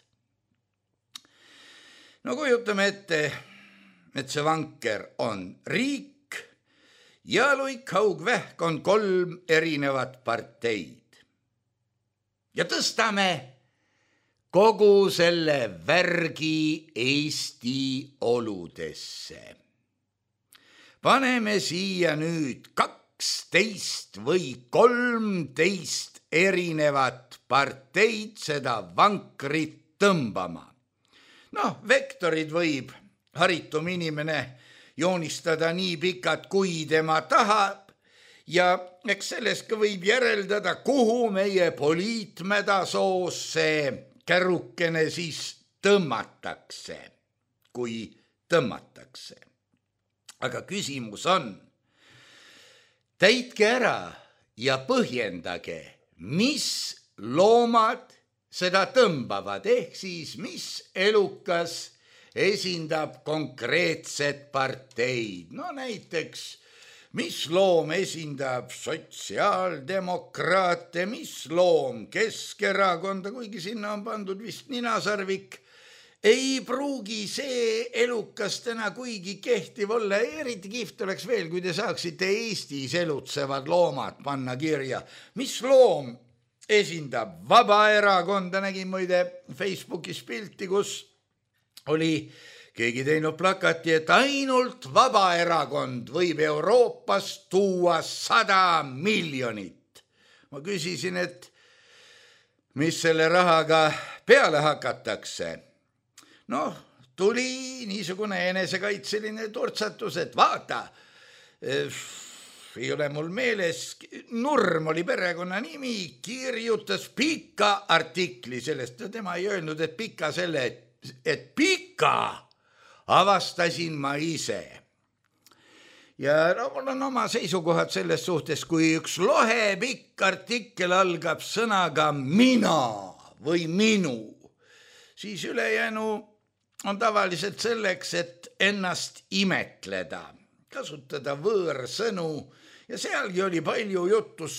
No kujutame ette, et see vanker on riik ja luik, haug, vähk on 3 erinevat parteid. Ja tõstame kogu selle värgi Eesti oludesse. Paneme siia nüüd 12 või 13 erinevat parteid seda vankrit tõmbama. Noh, vektorid võib haritum inimene joonistada nii pikad, kui tema tahab, ja eks sellest ka võib järeldada, kuhu meie poliitmedasoosse kärukene siis tõmmatakse, kui tõmmatakse. Aga küsimus on, täitke ära ja põhjendage, mis loomad seda tõmbavad, ehk siis mis elukas esindab konkreetset parteid. No näiteks, mis loom esindab sotsiaaldemokraate, mis loom Keskerakonda, kuigi sinna on pandud vist ninasarvik, ei pruugi see elukas täna kuigi kehtiv olla. Eriti kihvt oleks veel, kui te saaksite Eestis elutsevad loomad panna kirja. Mis loom esindab Vabaerakonda? Nägin muide Facebookis pilti, kus oli keegi teinud plakati, et ainult Vabaerakond võib Euroopast tuua 100 miljonit. Ma küsisin, et mis selle rahaga peale hakatakse. Noh, tuli niisugune enesekaitseline turtsatus, et vaata, ei ole mul meeles, Nurm oli perekonna nimi, kirjutas pika artikli sellest ja tema ei öelnud, et pika selle, et pika avastasin ma ise. Ja no, mul on oma seisukohad selles suhtes, kui üks lohepikk artikkel algab sõnaga mina või minu, siis ülejäänu on tavaliselt selleks, et ennast imetleda, kasutada võõrsõnu ja sealgi oli palju juttu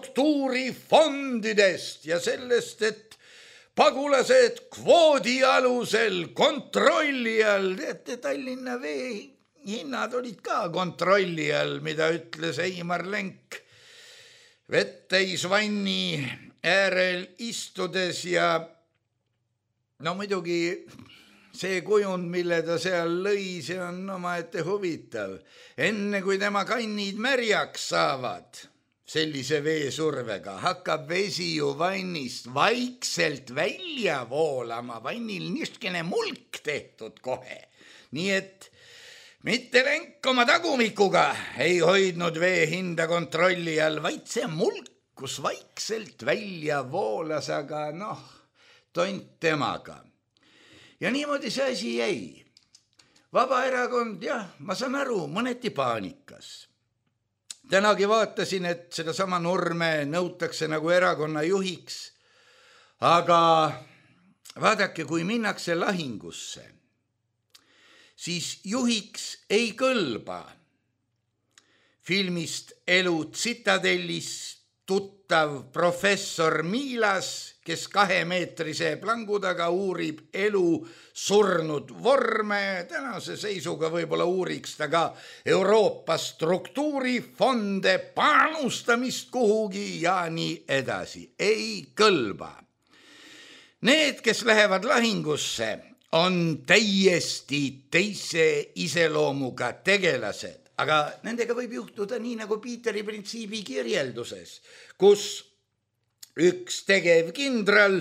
struktuurifondidest ja sellest, et pagulased kvoodi alusel kontrolli all, teate, Tallinna vee hinnad olid ka kontrolli all, mida ütles Eimar Lenk vetteis vanni äärel istudes ja no muidugi see kujund, mille ta seal lõi, see on omaette huvitav. Enne kui tema kannid märjaks saavad, sellise veesurvega hakkab vesi ju vannist vaikselt välja voolama, vannil niistkene mulk tehtud kohe. Nii et mitte Lenk oma tagumikuga ei hoidnud vee hinda kontrolli all, vaid see mulk, kus vaikselt välja voolas, aga tont temaga. Ja niimoodi see asi jäi. Vabaerakond, jah, ma saan aru, mõneti paanikas. Tänagi vaatasin, et sedasama Nurme nõutakse nagu erakonna juhiks, aga vaadake, kui minnakse lahingusse, siis juhiks ei kõlba filmist Elu tsitadellis tuttav professor Miilas, kes 2-meetrise plangu taga uurib elu surnud vorme. Tänase seisuga võib-olla uuriks ta ka Euroopa struktuurifonde, panustamist kuhugi ja nii edasi. Ei kõlba. Need, kes lähevad lahingusse, on täiesti teise iseloomuga tegelased, aga nendega võib juhtuda nii nagu Piiteri printsiibi kirjelduses, kus üks tegevkindral,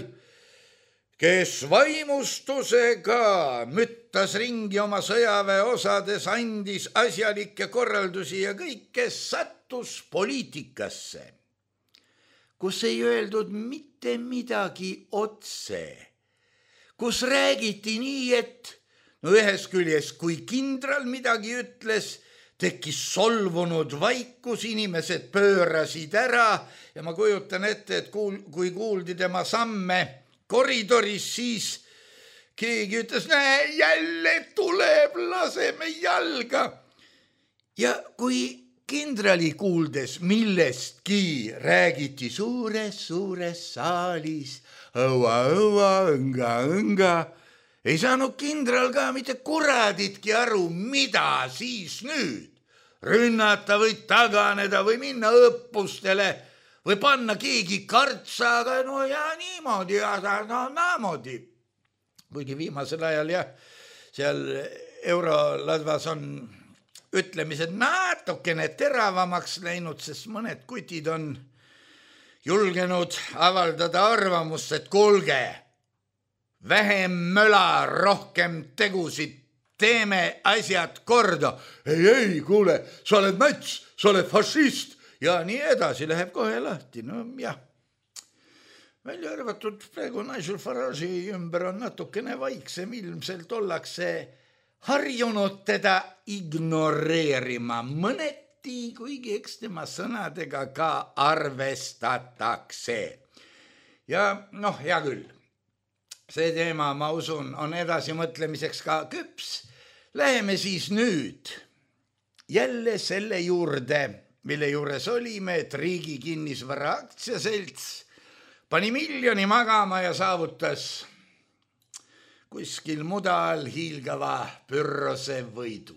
kes vaimustusega müttas ringi oma sõjaväeosades, andis asjalikke korraldusi ja kõike sattus poliitikasse, kus ei öeldud mitte midagi otse, kus räägiti nii, et ühes küljes, kui kindral midagi ütles, tekkis solvunud vaikus, inimesed pöörasid ära ja ma kujutan ette, et kui kuuldi tema samme koridoris, siis keegi ütles, näe, jälle tuleb, laseme jalga. Ja kui kindrali kuuldes millestki räägiti suures saalis, õua, õnga, ei saanud kindral ka mitte kuraditki aru, mida siis nüüd. Rünnata või taganeda või minna õppustele või panna keegi kartsaga, ja niimoodi, naamoodi. Kuigi viimasel ajal seal Euroladvas on ütlemised natukene teravamaks läinud, sest mõned kutid on julgenud avaldada arvamust, et kuulge, vähem möla, rohkem tegusid, teeme asjad korda. Ei, kuule, sa oled nats, sa oled fašist ja nii edasi, läheb kohe lahti. No jah, välja arvatud praegu Nigel Farage'i ümber on natukene vaiksem, ilmselt ollakse harjunud teda ignoreerima mõneti, kuigi eks tema sõnadega ka arvestatakse. Ja hea küll. See teema, ma usun, on edasimõtlemiseks ka küps. Läheme siis nüüd jälle selle juurde, mille juures olime, et Riigi Kinnisvara Aktsiaselts pani miljoni magama ja saavutas kuskil muda all hiilgava pürrose võidu.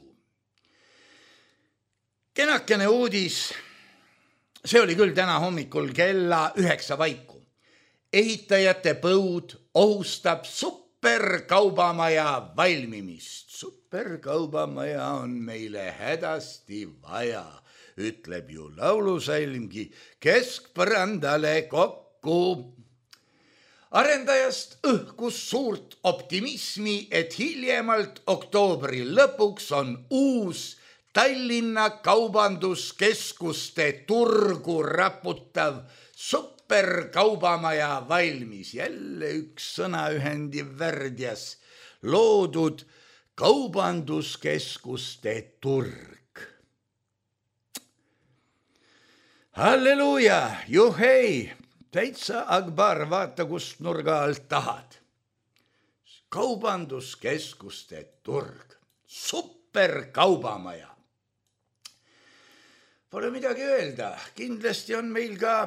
Kenakene uudis, see oli küll täna hommikul kella 9 paiku. Ehitajate põud ohustab superkaubamaja valmimist. Superkaubamaja on meile hädasti vaja, ütleb ju laulusalmgi keskpõrandale kokku. Arendajast õhkus suurt optimismi, et hiljemalt oktoobri lõpuks on uus Tallinna kaubanduskeskuste turgu raputav superkaubamaja valmis. Jälle üks sõnaühendi värdjas loodud kaubanduskeskuste turg. Halleluuja, juhei, täitsa Akbar, vaata kust nurga alt tahad. kaubanduskeskuste turg, superkaubamaja. Pole midagi öelda, kindlasti on meil ka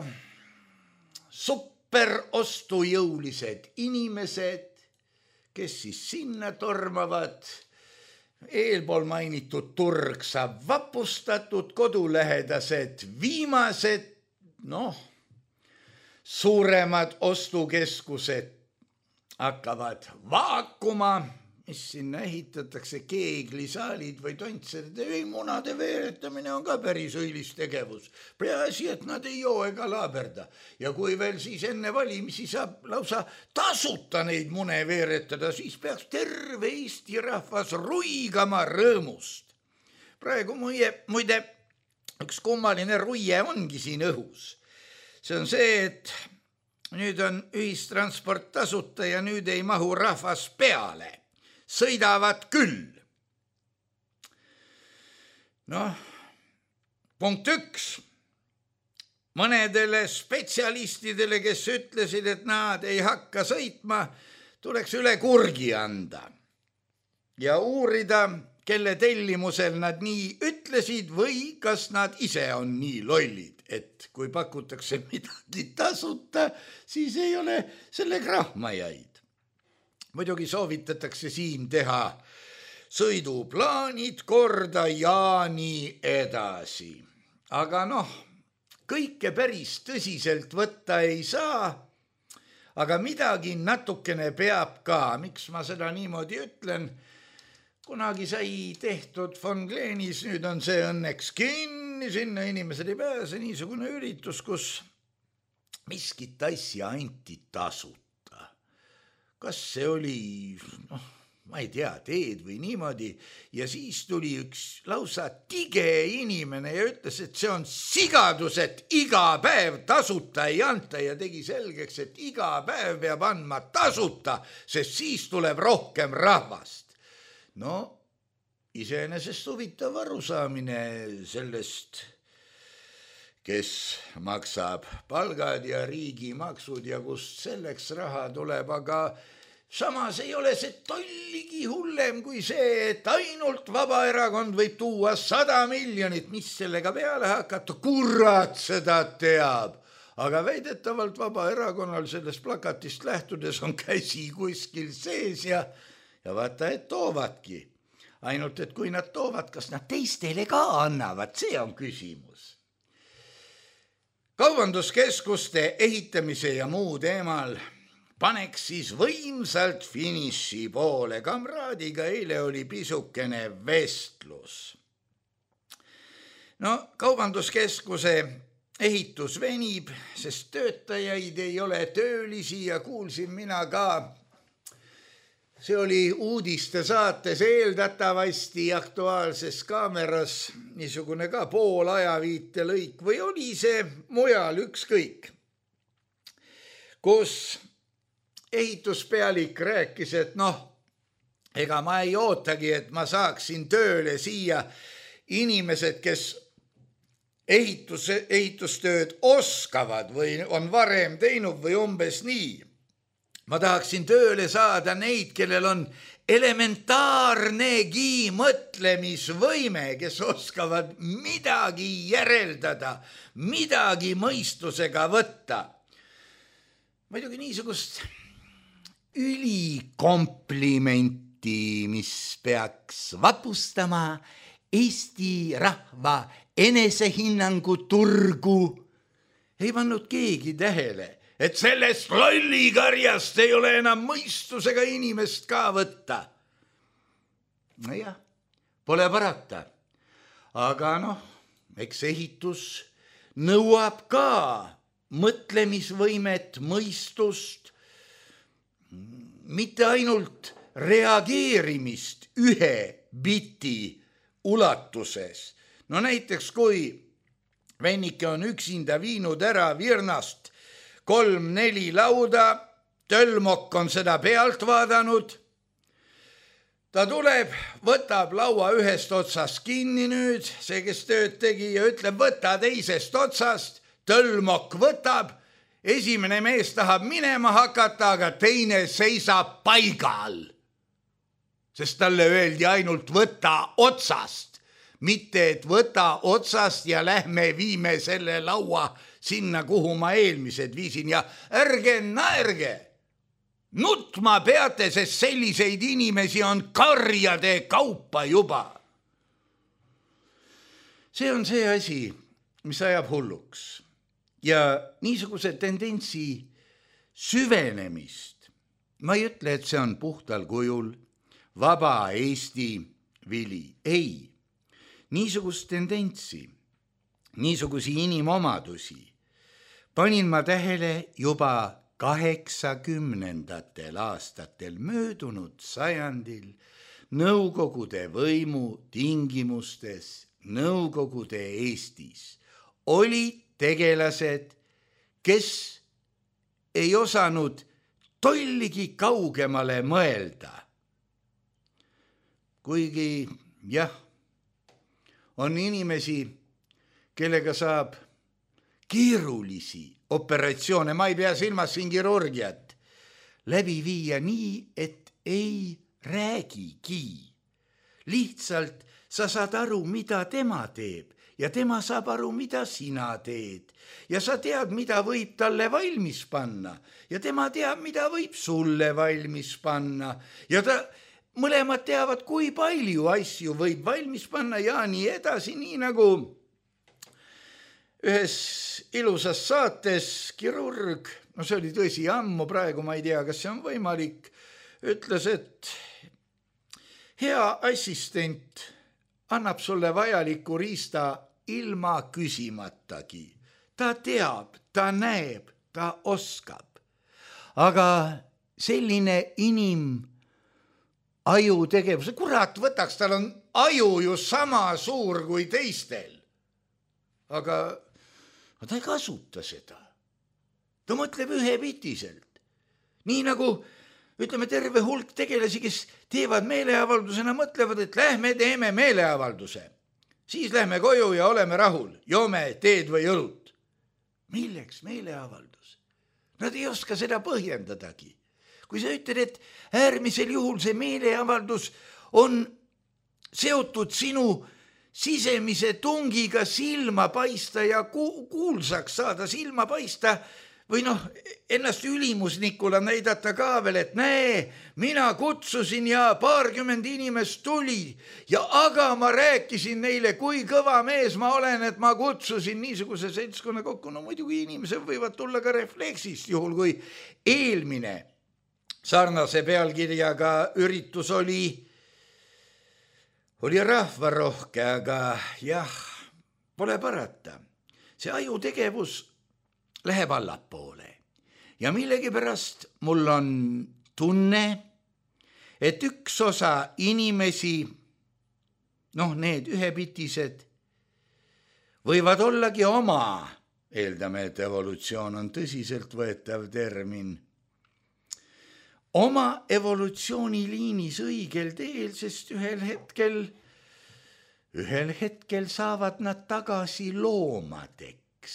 superostujõulised inimesed, kes siis sinna tormavad. Eelpool mainitud turg saab vapustatud, kodulähedased viimased, suuremad ostukeskused hakkavad vaakuma, mis sinna ehitatakse, keeglisaalid või tontsede või munade veeretamine on ka päris õilis tegevus. Peaasi, et nad ei joo ega laaberda. Ja kui veel siis enne valimisi saab lausa tasuta neid mune veeretada, siis peaks terve Eesti rahvas ruigama rõõmust. Praegu muide üks kummaline ruie ongi siin õhus. See on see, et nüüd on ühistransport tasuta ja nüüd ei mahu rahvas peale. Sõidavad küll. Punkt 1. Mõnedele spetsialistidele, kes ütlesid, et nad ei hakka sõitma, tuleks üle kurgi anda ja uurida, kelle tellimusel nad nii ütlesid või kas nad ise on nii lollid, et kui pakutakse midagi tasuta, siis ei ole selle krahmajaid. Muidugi soovitatakse siin teha sõiduplaanid korda ja nii edasi. Aga kõike päris tõsiselt võtta ei saa, aga midagi natukene peab ka. Miks ma seda niimoodi ütlen? Kunagi sai tehtud von Gleenis, nüüd on see õnneks kinni, sinna inimesed ei pääse, niisugune üritus, kus miskit asja anti tasuta. Kas see oli, ma ei tea, teed või niimoodi, ja siis tuli üks lausa tige inimene ja ütles, et see on sigadus, et iga päev tasuta ei anta ja tegi selgeks, et iga päev peab andma tasuta, sest siis tuleb rohkem rahvast. Iseenesest huvitav arusaamine sellest, kes maksab palgad ja riigimaksud ja kust selleks raha tuleb, aga samas ei ole see tolligi hullem kui see, et ainult Vabaerakond võib tuua 100 miljonit, mis sellega peale hakata, kurat seda teab. Aga väidetavalt Vabaerakonnal sellest plakatist lähtudes on käsi kuskil sees ja vaata, et toovadki. Ainult, et kui nad toovad, kas nad teistele ka annavad, see on küsimus. Kaubanduskeskuste ehitamise ja muu teemal paneks siis võimsalt finiši poole. Kamraadiga eile oli pisukene vestlus. Kaubanduskeskuse ehitus venib, sest töötajaid ei ole, töölisi ja kuulsin mina ka, see oli uudiste saates eeldatavasti Aktuaalses Kaameras niisugune ka poolajaviite lõik või oli see mujal ükskõik, kus ehituspealik rääkis, et ega ma ei ootagi, et ma saaksin tööle siia inimesed, kes ehitustööd oskavad või on varem teinud või umbes nii. Ma tahaksin tööle saada neid, kellel on elementaarnegi mõtlemisvõime, kes oskavad midagi järeldada, midagi mõistusega võtta. Muidugi niisugust ülikomplimenti, mis peaks vapustama Eesti rahva enesehinnangu turgu, ei pannud keegi tähele. Et sellest lollikarjast ei ole enam mõistusega inimest ka võtta. Nojah, pole parata. Aga eks ehitus nõuab ka mõtlemisvõimet, mõistust, mitte ainult reageerimist ühe biti ulatuses. Näiteks kui vennike on üksinda viinud ära Virnast 3-4 lauda, Tölmok on seda pealt vaadanud, ta tuleb, võtab laua ühest otsast kinni nüüd, see, kes tööd tegi, ja ütleb, võta teisest otsast, Tölmok võtab esimene mees tahab minema hakata, aga teine seisab paigal. Sest talle öeldi ainult võta otsast, mitte et võta otsast ja lähme viime selle laua sinna, kuhu ma eelmised viisin ja ärge naerge. Nutma peate, sest selliseid inimesi on karjade kaupa juba. See on see asi, mis ajab hulluks. Ja niisuguse tendentsi süvenemist, ma ei ütle, et see on puhtal kujul vaba Eesti vili. Ei, niisugust tendentsi, niisugusi inimomadusi panin ma tähele juba 80ndatel aastatel möödunud sajandil Nõukogude võimu tingimustes Nõukogude Eestis. Olid tegelased, kes ei osanud tolligi kaugemale mõelda. Kuigi jah, on inimesi, kellega saab keerulisi operatsioone, ma ei pea silmas siin kirurgiat, läbi viia nii, et ei räägigi. Lihtsalt sa saad aru, mida tema teeb ja tema saab aru, mida sina teed. Ja sa tead, mida võib talle valmis panna ja tema teab, mida võib sulle valmis panna. Ja mõlemad teavad, kui palju asju võib valmis panna ja nii edasi, nii nagu ühes ilusas saates kirurg, no see oli tõsi ammu, praegu ma ei tea, kas see on võimalik, ütles, et hea assistent annab sulle vajaliku riista ilma küsimatagi. Ta teab, ta näeb, ta oskab. Aga selline ajutegevuse, kurat võtaks, tal on aju ju sama suur kui teistel. Aga ta ei kasuta seda. Ta mõtleb ühepitiselt. Nii nagu, ütleme, terve hulk tegelasi, kes teevad meeleavaldusena, mõtlevad, et lähme teeme meeleavalduse. Siis lähme koju ja oleme rahul, joome teed või õlut. Milleks meeleavaldus? Nad ei oska seda põhjendadagi. Kui sa ütled, et äärmisel juhul see meeleavaldus on seotud sinu sisemise tungiga silma paista ja kuulsaks saada, silma paista või ennast ülimusnikula näidata ka veel, et näe, mina kutsusin ja 20 inimest tuli ja aga ma rääkisin neile, kui kõva mees ma olen, et ma kutsusin niisuguse seltskonna kokku. No muidugi inimesed võivad tulla ka refleksist, juhul kui eelmine sarnase pealkirjaga üritus oli rahvarohke, aga jah, pole parata. See ajutegevus läheb allapoole ja millegipärast mul on tunne, et üks osa inimesi, need ühepitised, võivad ollagi oma, eeldame, et evolutsioon on tõsiselt võetav termin, oma evolutsiooniliinis õigel teel, sest ühel hetkel saavad nad tagasi loomadeks.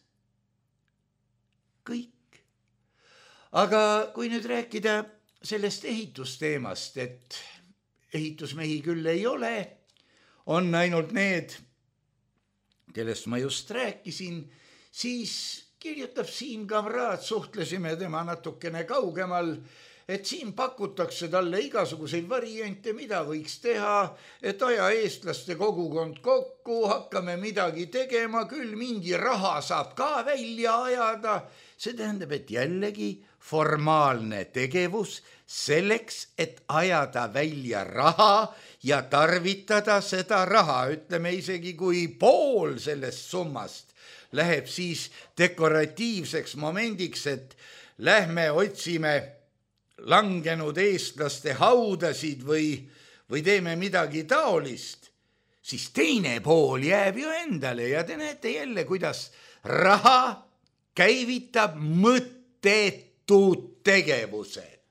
Kõik. Aga kui nüüd rääkida sellest ehitusteemast, et ehitusmehi küll ei ole, on ainult need, kellest ma just rääkisin, siis kirjutab Siim Kamraad, suhtlesime tema natukene kaugemal, et siin pakutakse talle igasuguseid variante, mida võiks teha, et aja eestlaste kogukond kokku, hakkame midagi tegema, küll mingi raha saab ka välja ajada. See tähendab, et jällegi formaalne tegevus selleks, et ajada välja raha ja tarvitada seda raha, ütleme isegi kui pool sellest summast läheb siis dekoratiivseks momendiks, et lähme otsime langenud eestlaste haudasid või teeme midagi taolist, siis teine pool jääb ju endale ja te näete jälle, kuidas raha käivitab mõttetud tegevused.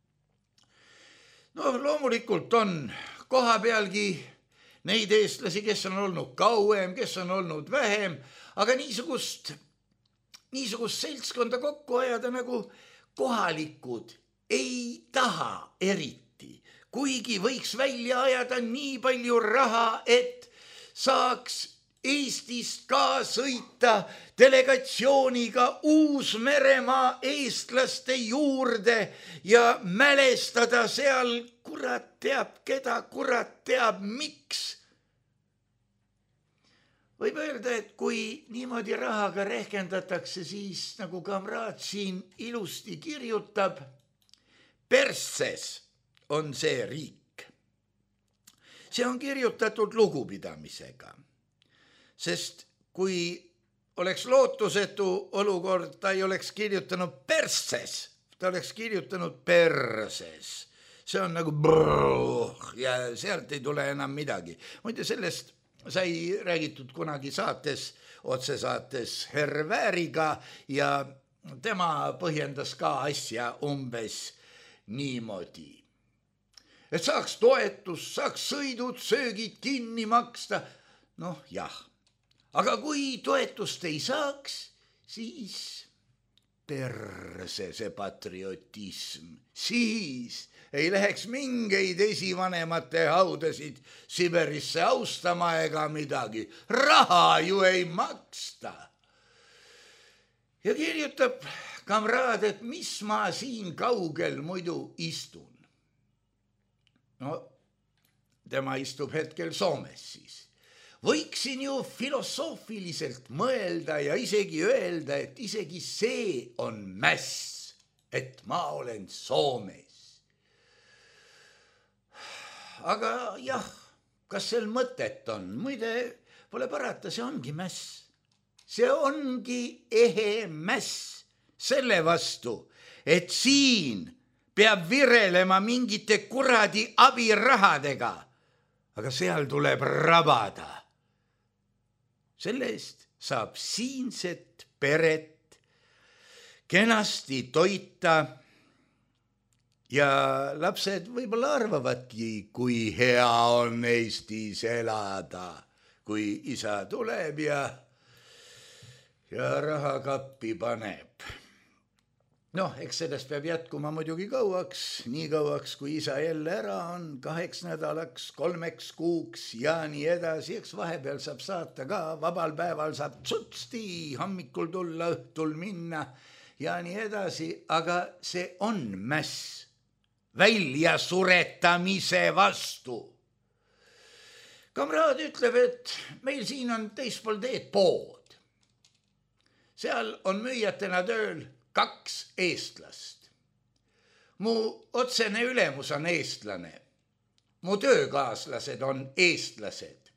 Loomulikult on koha pealgi neid eestlasi, kes on olnud kauem, kes on olnud vähem, aga niisugust niisugust seltskonda kokku ajada nagu kohalikud ei taha eriti, kuigi võiks välja ajada nii palju raha, et saaks Eestist ka sõita delegatsiooniga Uus-Meremaa eestlaste juurde ja mälestada seal kurat teab keda, kurat teab miks. Võib öelda, et kui niimoodi rahaga rehkendatakse, siis nagu kamraad siin ilusti kirjutab, persses on see riik. See on kirjutatud lugupidamisega. Sest kui oleks lootusetu olukord, ta ei oleks kirjutanud persses, ta oleks kirjutanud perses. See on nagu brrr, ja sealt ei tule enam midagi. Muide, sellest sai räägitud kunagi saates, otsesaates Herr Vääriga ja tema põhjendas ka asja umbes niimoodi. Et saaks toetus, saaks sõidud, söögid kinni maksta, noh jah. Aga kui toetust ei saaks, siis perse see patriotism, siis ei läheks mingeid esivanemate haudasid Siberisse austama ega midagi. Raha ju ei maksta. Ja kirjutab kamraad, et mis ma siin kaugel muidu istun. No, tema istub hetkel Soomes siis. Võiksin ju filosoofiliselt mõelda ja isegi öelda, et isegi see on mäss, et ma olen Soomes. Aga jah, kas sel mõtet on? Muide, pole parata, see ongi mäss. See ongi ehe mäss selle vastu, et siin peab virelema mingite kuradi abirahadega, aga seal tuleb rabada. Selle eest saab siinset peret kenasti toita ja lapsed võib-olla arvavadki, kui hea on Eestis elada, kui isa tuleb ja rahakappi paneb. Noh, eks sellest peab jätkuma muidugi kauaks, nii kauaks, kui isa jälle ära on, 8 nädalaks, 3 kuuks ja nii edasi, eks vahepeal saab saata ka, vabal päeval saab tsutsti, hommikul tulla, õhtul minna ja nii edasi, aga see on mäss välja suretamise vastu. Kamraad ütleb, et meil siin on teispool teed pood. Seal on müüjatena tööl 2 eestlast. Mu otsene ülemus on eestlane. Mu töökaaslased on eestlased.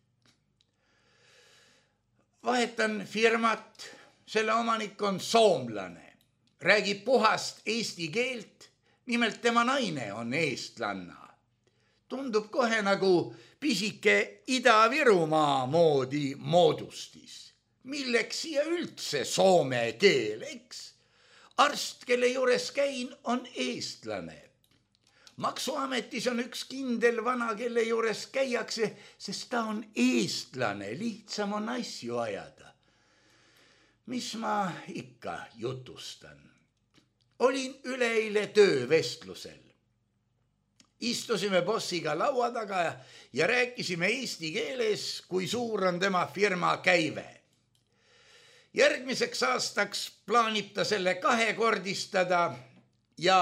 Vahetan firmat, selle omanik on soomlane. Räägib puhast eesti keelt, nimelt tema naine on eestlanna. Tundub kohe nagu pisike Ida-Virumaa moodi moodustis. Milleks siia üldse soome keel, eks? Arst, kelle juures käin, on eestlane. Maksuametis on üks kindel vana, kelle juures käiakse, sest ta on eestlane, lihtsam on asju ajada. Mis ma ikka jutustan? Olin üleeile töövestlusel. Istusime bossiga laua taga ja rääkisime eesti keeles, kui suur on tema firma käive. Järgmiseks aastaks plaanib ta selle 2-kordistada ja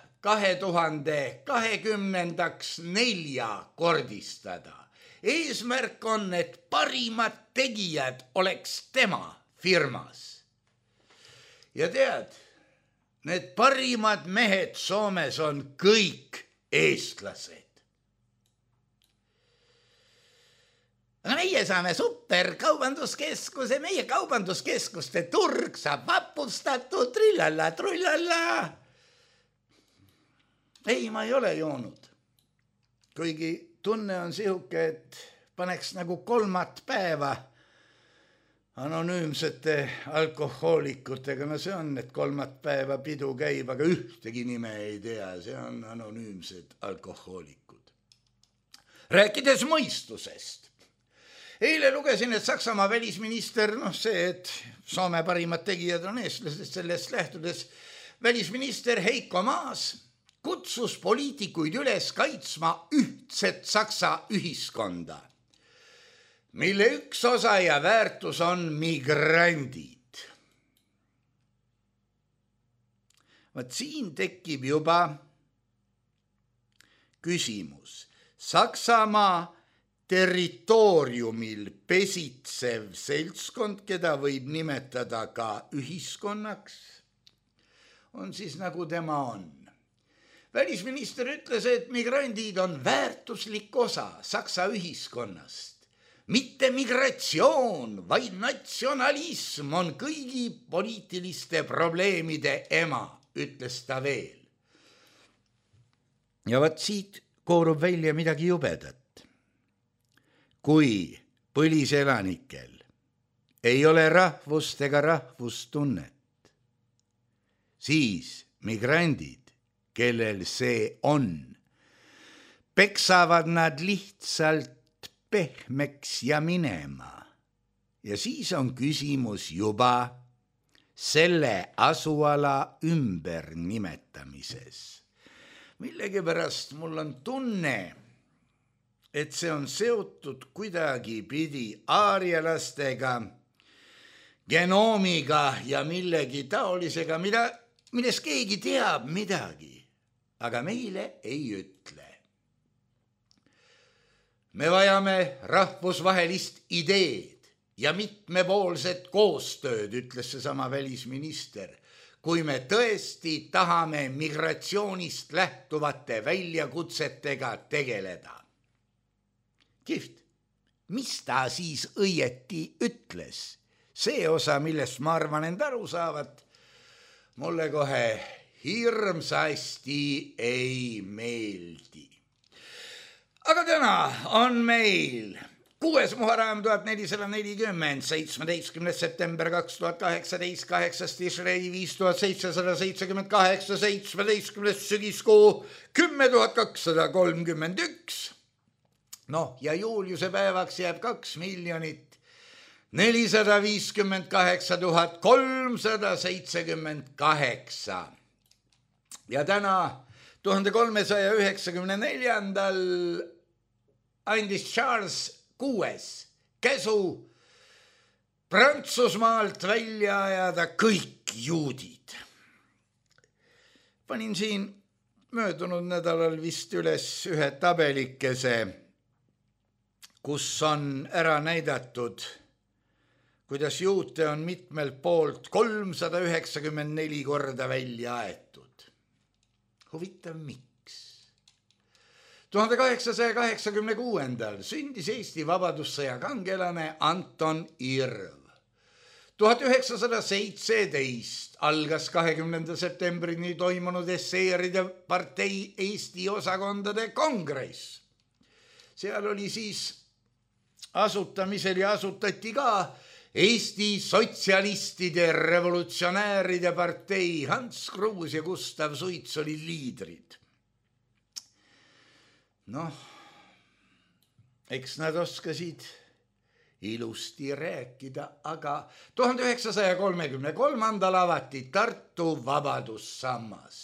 2020-ndaks 4-kordistada. Eesmärk on, et parimad tegijad oleks tema firmas. Ja tead, need parimad mehed Soomes on kõik eestlased. Aga meie saame super kaubanduskeskuse, meie kaubanduskeskuste turg saab vapustatud, trillalla, trullalla. Ei, ma ei ole joonud. Kuigi tunne on sihuke, et paneks nagu 3 päeva anonüümsete alkohoolikutega. No see on, et 3 päeva pidu käib, aga ühtegi nime ei tea. See on anonüümsed alkohoolikud. Rääkides mõistusest. Eile lugesin, et Saksamaa välisminister, see, et Soome parimad tegijad on eestlased, sellest lähtudes välisminister Heiko Maas kutsus poliitikuid üles kaitsma ühtset Saksa ühiskonda, mille üks osa ja väärtus on migrandid. Vaat siin tekib juba küsimus. Saksamaa territooriumil pesitsev seltskond, keda võib nimetada ka ühiskonnaks, on siis nagu tema on. Välisminister ütles, et migrandid on väärtuslik osa Saksa ühiskonnast. Mitte migratsioon, vaid natsionalism on kõigi poliitiliste probleemide ema, ütles ta veel. Ja vaat siit koorub välja midagi jubedat. Kui põliselanikel ei ole rahvust ega rahvustunnet, siis migrandid, kellel see on, peksavad nad lihtsalt pehmeks ja minema. Ja siis on küsimus juba selle asuala ümber nimetamises. Millegipärast mul on tunne, et see on seotud kuidagi pidi aarialastega, genoomiga ja millegi taolisega, milles keegi teab midagi, aga meile ei ütle. Me vajame rahvusvahelist ideed ja mitmepoolset koostööd, ütles seesama välisminister, kui me tõesti tahame migratsioonist lähtuvate väljakutsetega tegeleda. Kihvt, mis ta siis õieti ütles? See osa, millest ma arvan end aru saavad, mulle kohe hirmsasti ei meeldi. Aga täna on meil 6. Muharram 1440, 17. september 2018, 8. Tishrei 5778, 17. sügiskuu 10.231. Ja Juliuse päevaks jääb 2 458 378. Ja täna 1394. andis Charles VI käsu Prantsusmaalt välja ajada kõik juudid. Panin siin möödunud nädalal vist üles ühe tabelikese, kus on ära näidatud, kuidas juute on mitmelt poolt 394 korda välja aetud. Huvitav, miks? 1886. sündis Eesti vabadussõja kangelane Anton Irv. 1917 algas 20. septembrini toimunud esseeride partei Eesti osakondade kongress. Seal oli siis asutamisel ja asutati ka Eesti sotsialistide revolutsionääride partei. Hans Kruus ja Gustav Suits olid liidrid. Eks nad oskasid ilusti rääkida, aga 1933. avati Tartu Vabadussammas.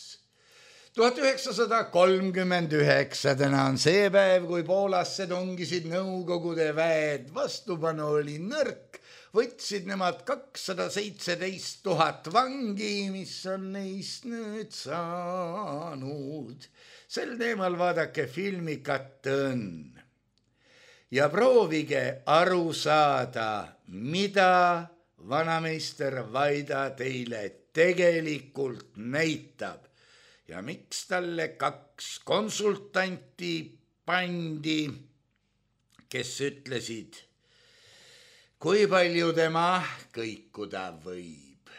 1939 täna on see päev, kui Poolasse tungisid Nõukogude väed. Vastupanu oli nõrk, võtsid nemad 217 000 vangi, mis on neist nüüd saanud. Sel teemal vaadake filmi Katõnn ja proovige aru saada, mida vanameister Vaida teile tegelikult näitab. Ja miks talle 2 konsultanti pandi, kes ütlesid, kui palju tema kõikuda võib.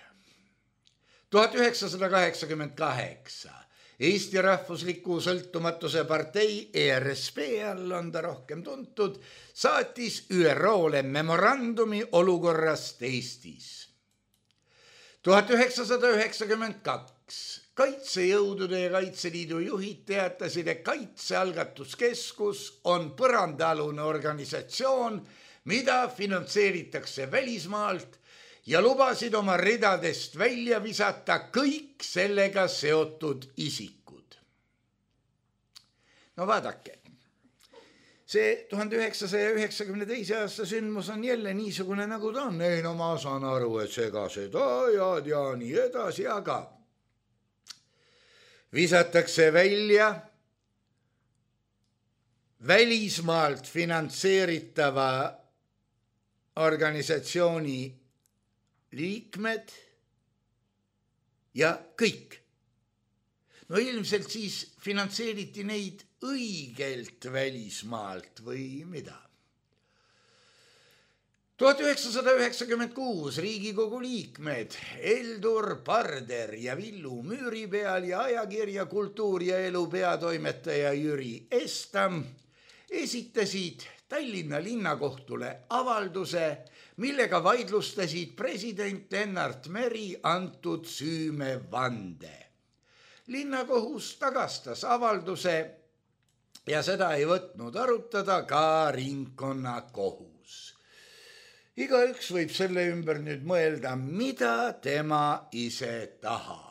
1988 Eesti Rahvusliku Sõltumatuse partei ERSP all on ta rohkem tuntud, saatis ÜRO-le memorandumi olukorrast Eestis. 1992 kaitsejõudude ja Kaitseliidu juhid teatasid, et Kaitsealgatuskeskus on põrandaalune organisatsioon, mida finantseeritakse välismaalt ja lubasid oma ridadest välja visata kõik sellega seotud isikud. No vaadake, see 1992. aasta sündmus on jälle niisugune, nagu ta on. Ei, no ma saan aru, et sega seda ja nii edasi, aga visatakse välja välismaalt finantseeritava organisatsiooni liikmed ja kõik. No ilmselt siis finantseeriti neid õigelt välismaalt või mida. 1996 Riigikogu liikmed Eldur Parder ja Villu Müüripeal ja ajakirja Kultuur ja elu peatoimetaja Jüri Estam esitasid Tallinna linnakohtule avalduse, millega vaidlustasid president Lennart Meri antud süümevande. Linnakohus tagastas avalduse ja seda ei võtnud arutada ka ringkonnakohus. Igaüks võib selle ümber nüüd mõelda, mida tema ise tahab.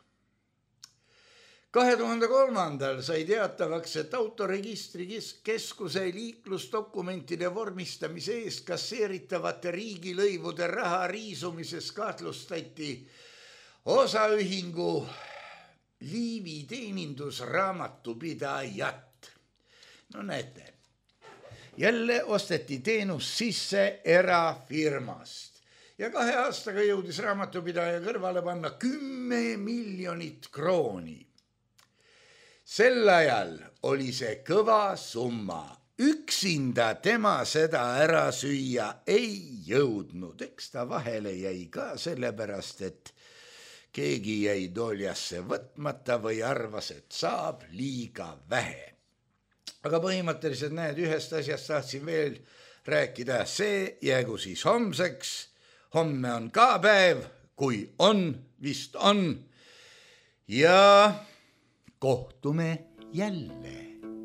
2003. sai teatavaks, et autoregistri keskuse liiklusdokumentide vormistamise eest kasseeritavate riigilõivude raha riisumises kahtlustati osaühingu Liivi teenindusraamatupidajat. No näete, jälle osteti teenus sisse erafirmast ja 2 aastaga jõudis raamatupidaja kõrvale panna 10 miljonit krooni. Sel ajal oli see kõva summa. Üksinda tema seda ära süüa ei jõudnud. Eks ta vahele jäi ka sellepärast, et keegi jäi toljasse võtmata või arvas, et saab liiga vähe. Aga põhimõtteliselt näed, ühest asjast tahtsin veel rääkida. See jäägu siis homseks. Homme on ka päev, kui on, vist on. Ja kohtume jälle.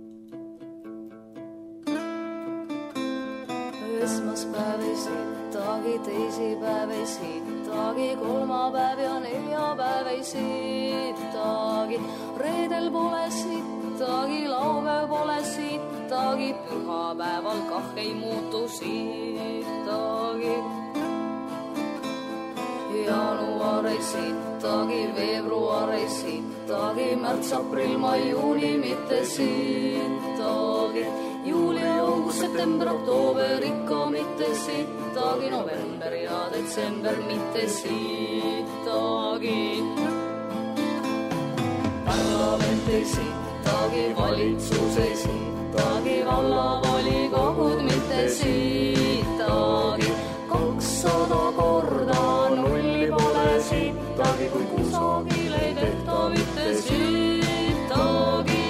Esmaspäev ei sittagi, teisipäev ei sittagi, kolmapäev ja neljapäev ei sittagi, reedel pole sittagi, laupäev pole sittagi, pühapäeval kah ei muutu sittagi. Jaanuar ei sittagi, veebruar ei sittagi, märts, aprill, mai, juuni mitte sittagi, juuli, august, september, oktoober ikka mitte sittagi, november ja detsember mitte sittagi. Parlament ei sittagi, valitsus ei sittagi, vallavolikogud mitte sittagi, 200 korda nulli pole sittagi, kui kusagil ei tehta mitte sittagi.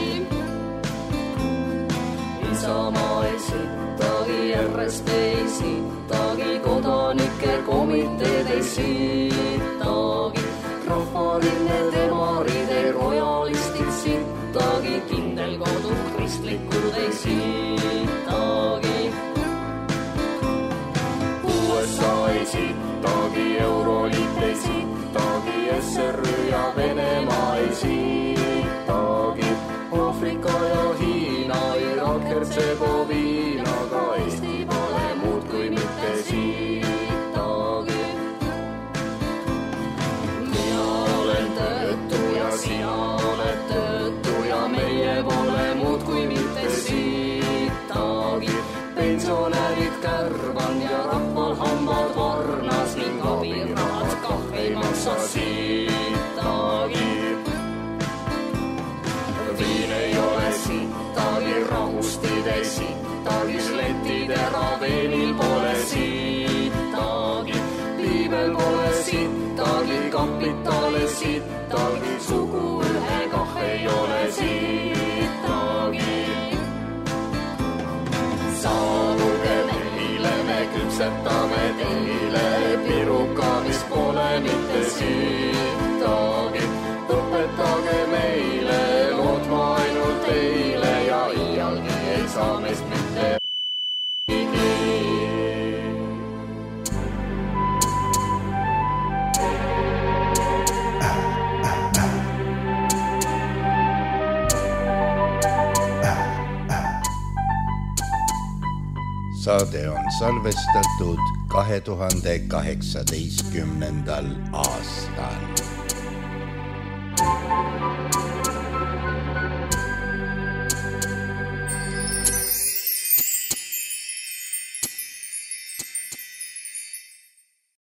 Isamaa ei sittagi, RSP ei sittagi, kodanike komiteed ei sittagi, rahvarinne, demaride, rojalistid sittagi, kindelkodud, kristlikud ei sittagi. USA ei sittagi, Euroliit ei sittagi, SRÜ ja Venemaa ei sittagi, Aafrika ja Hiina, Irak, Hertsegoviina, ka Eesti pole muud kui mitte sittagi. Mina olen töötu ja sina oled töötu ja meie pole muud kui mitte sittagi, pensionärid kärban ja rahval hambad varnas ning abirahad kah ei maksa sittagi. Viin ei ole sittagi, rahustid ei sittagi, sletid eraveenil pole sittagi, piibel pole sittagi, kapitale sittagi, sugu ühe kah ei ole sittagi. Saabuge meile, me küpsetame teile piruka, mis pole mitte sittagi. Õpetage meile lootma ainult teile ja iialgi ei saa meist mitte keegi. saade on salvestatud 2018. aastal.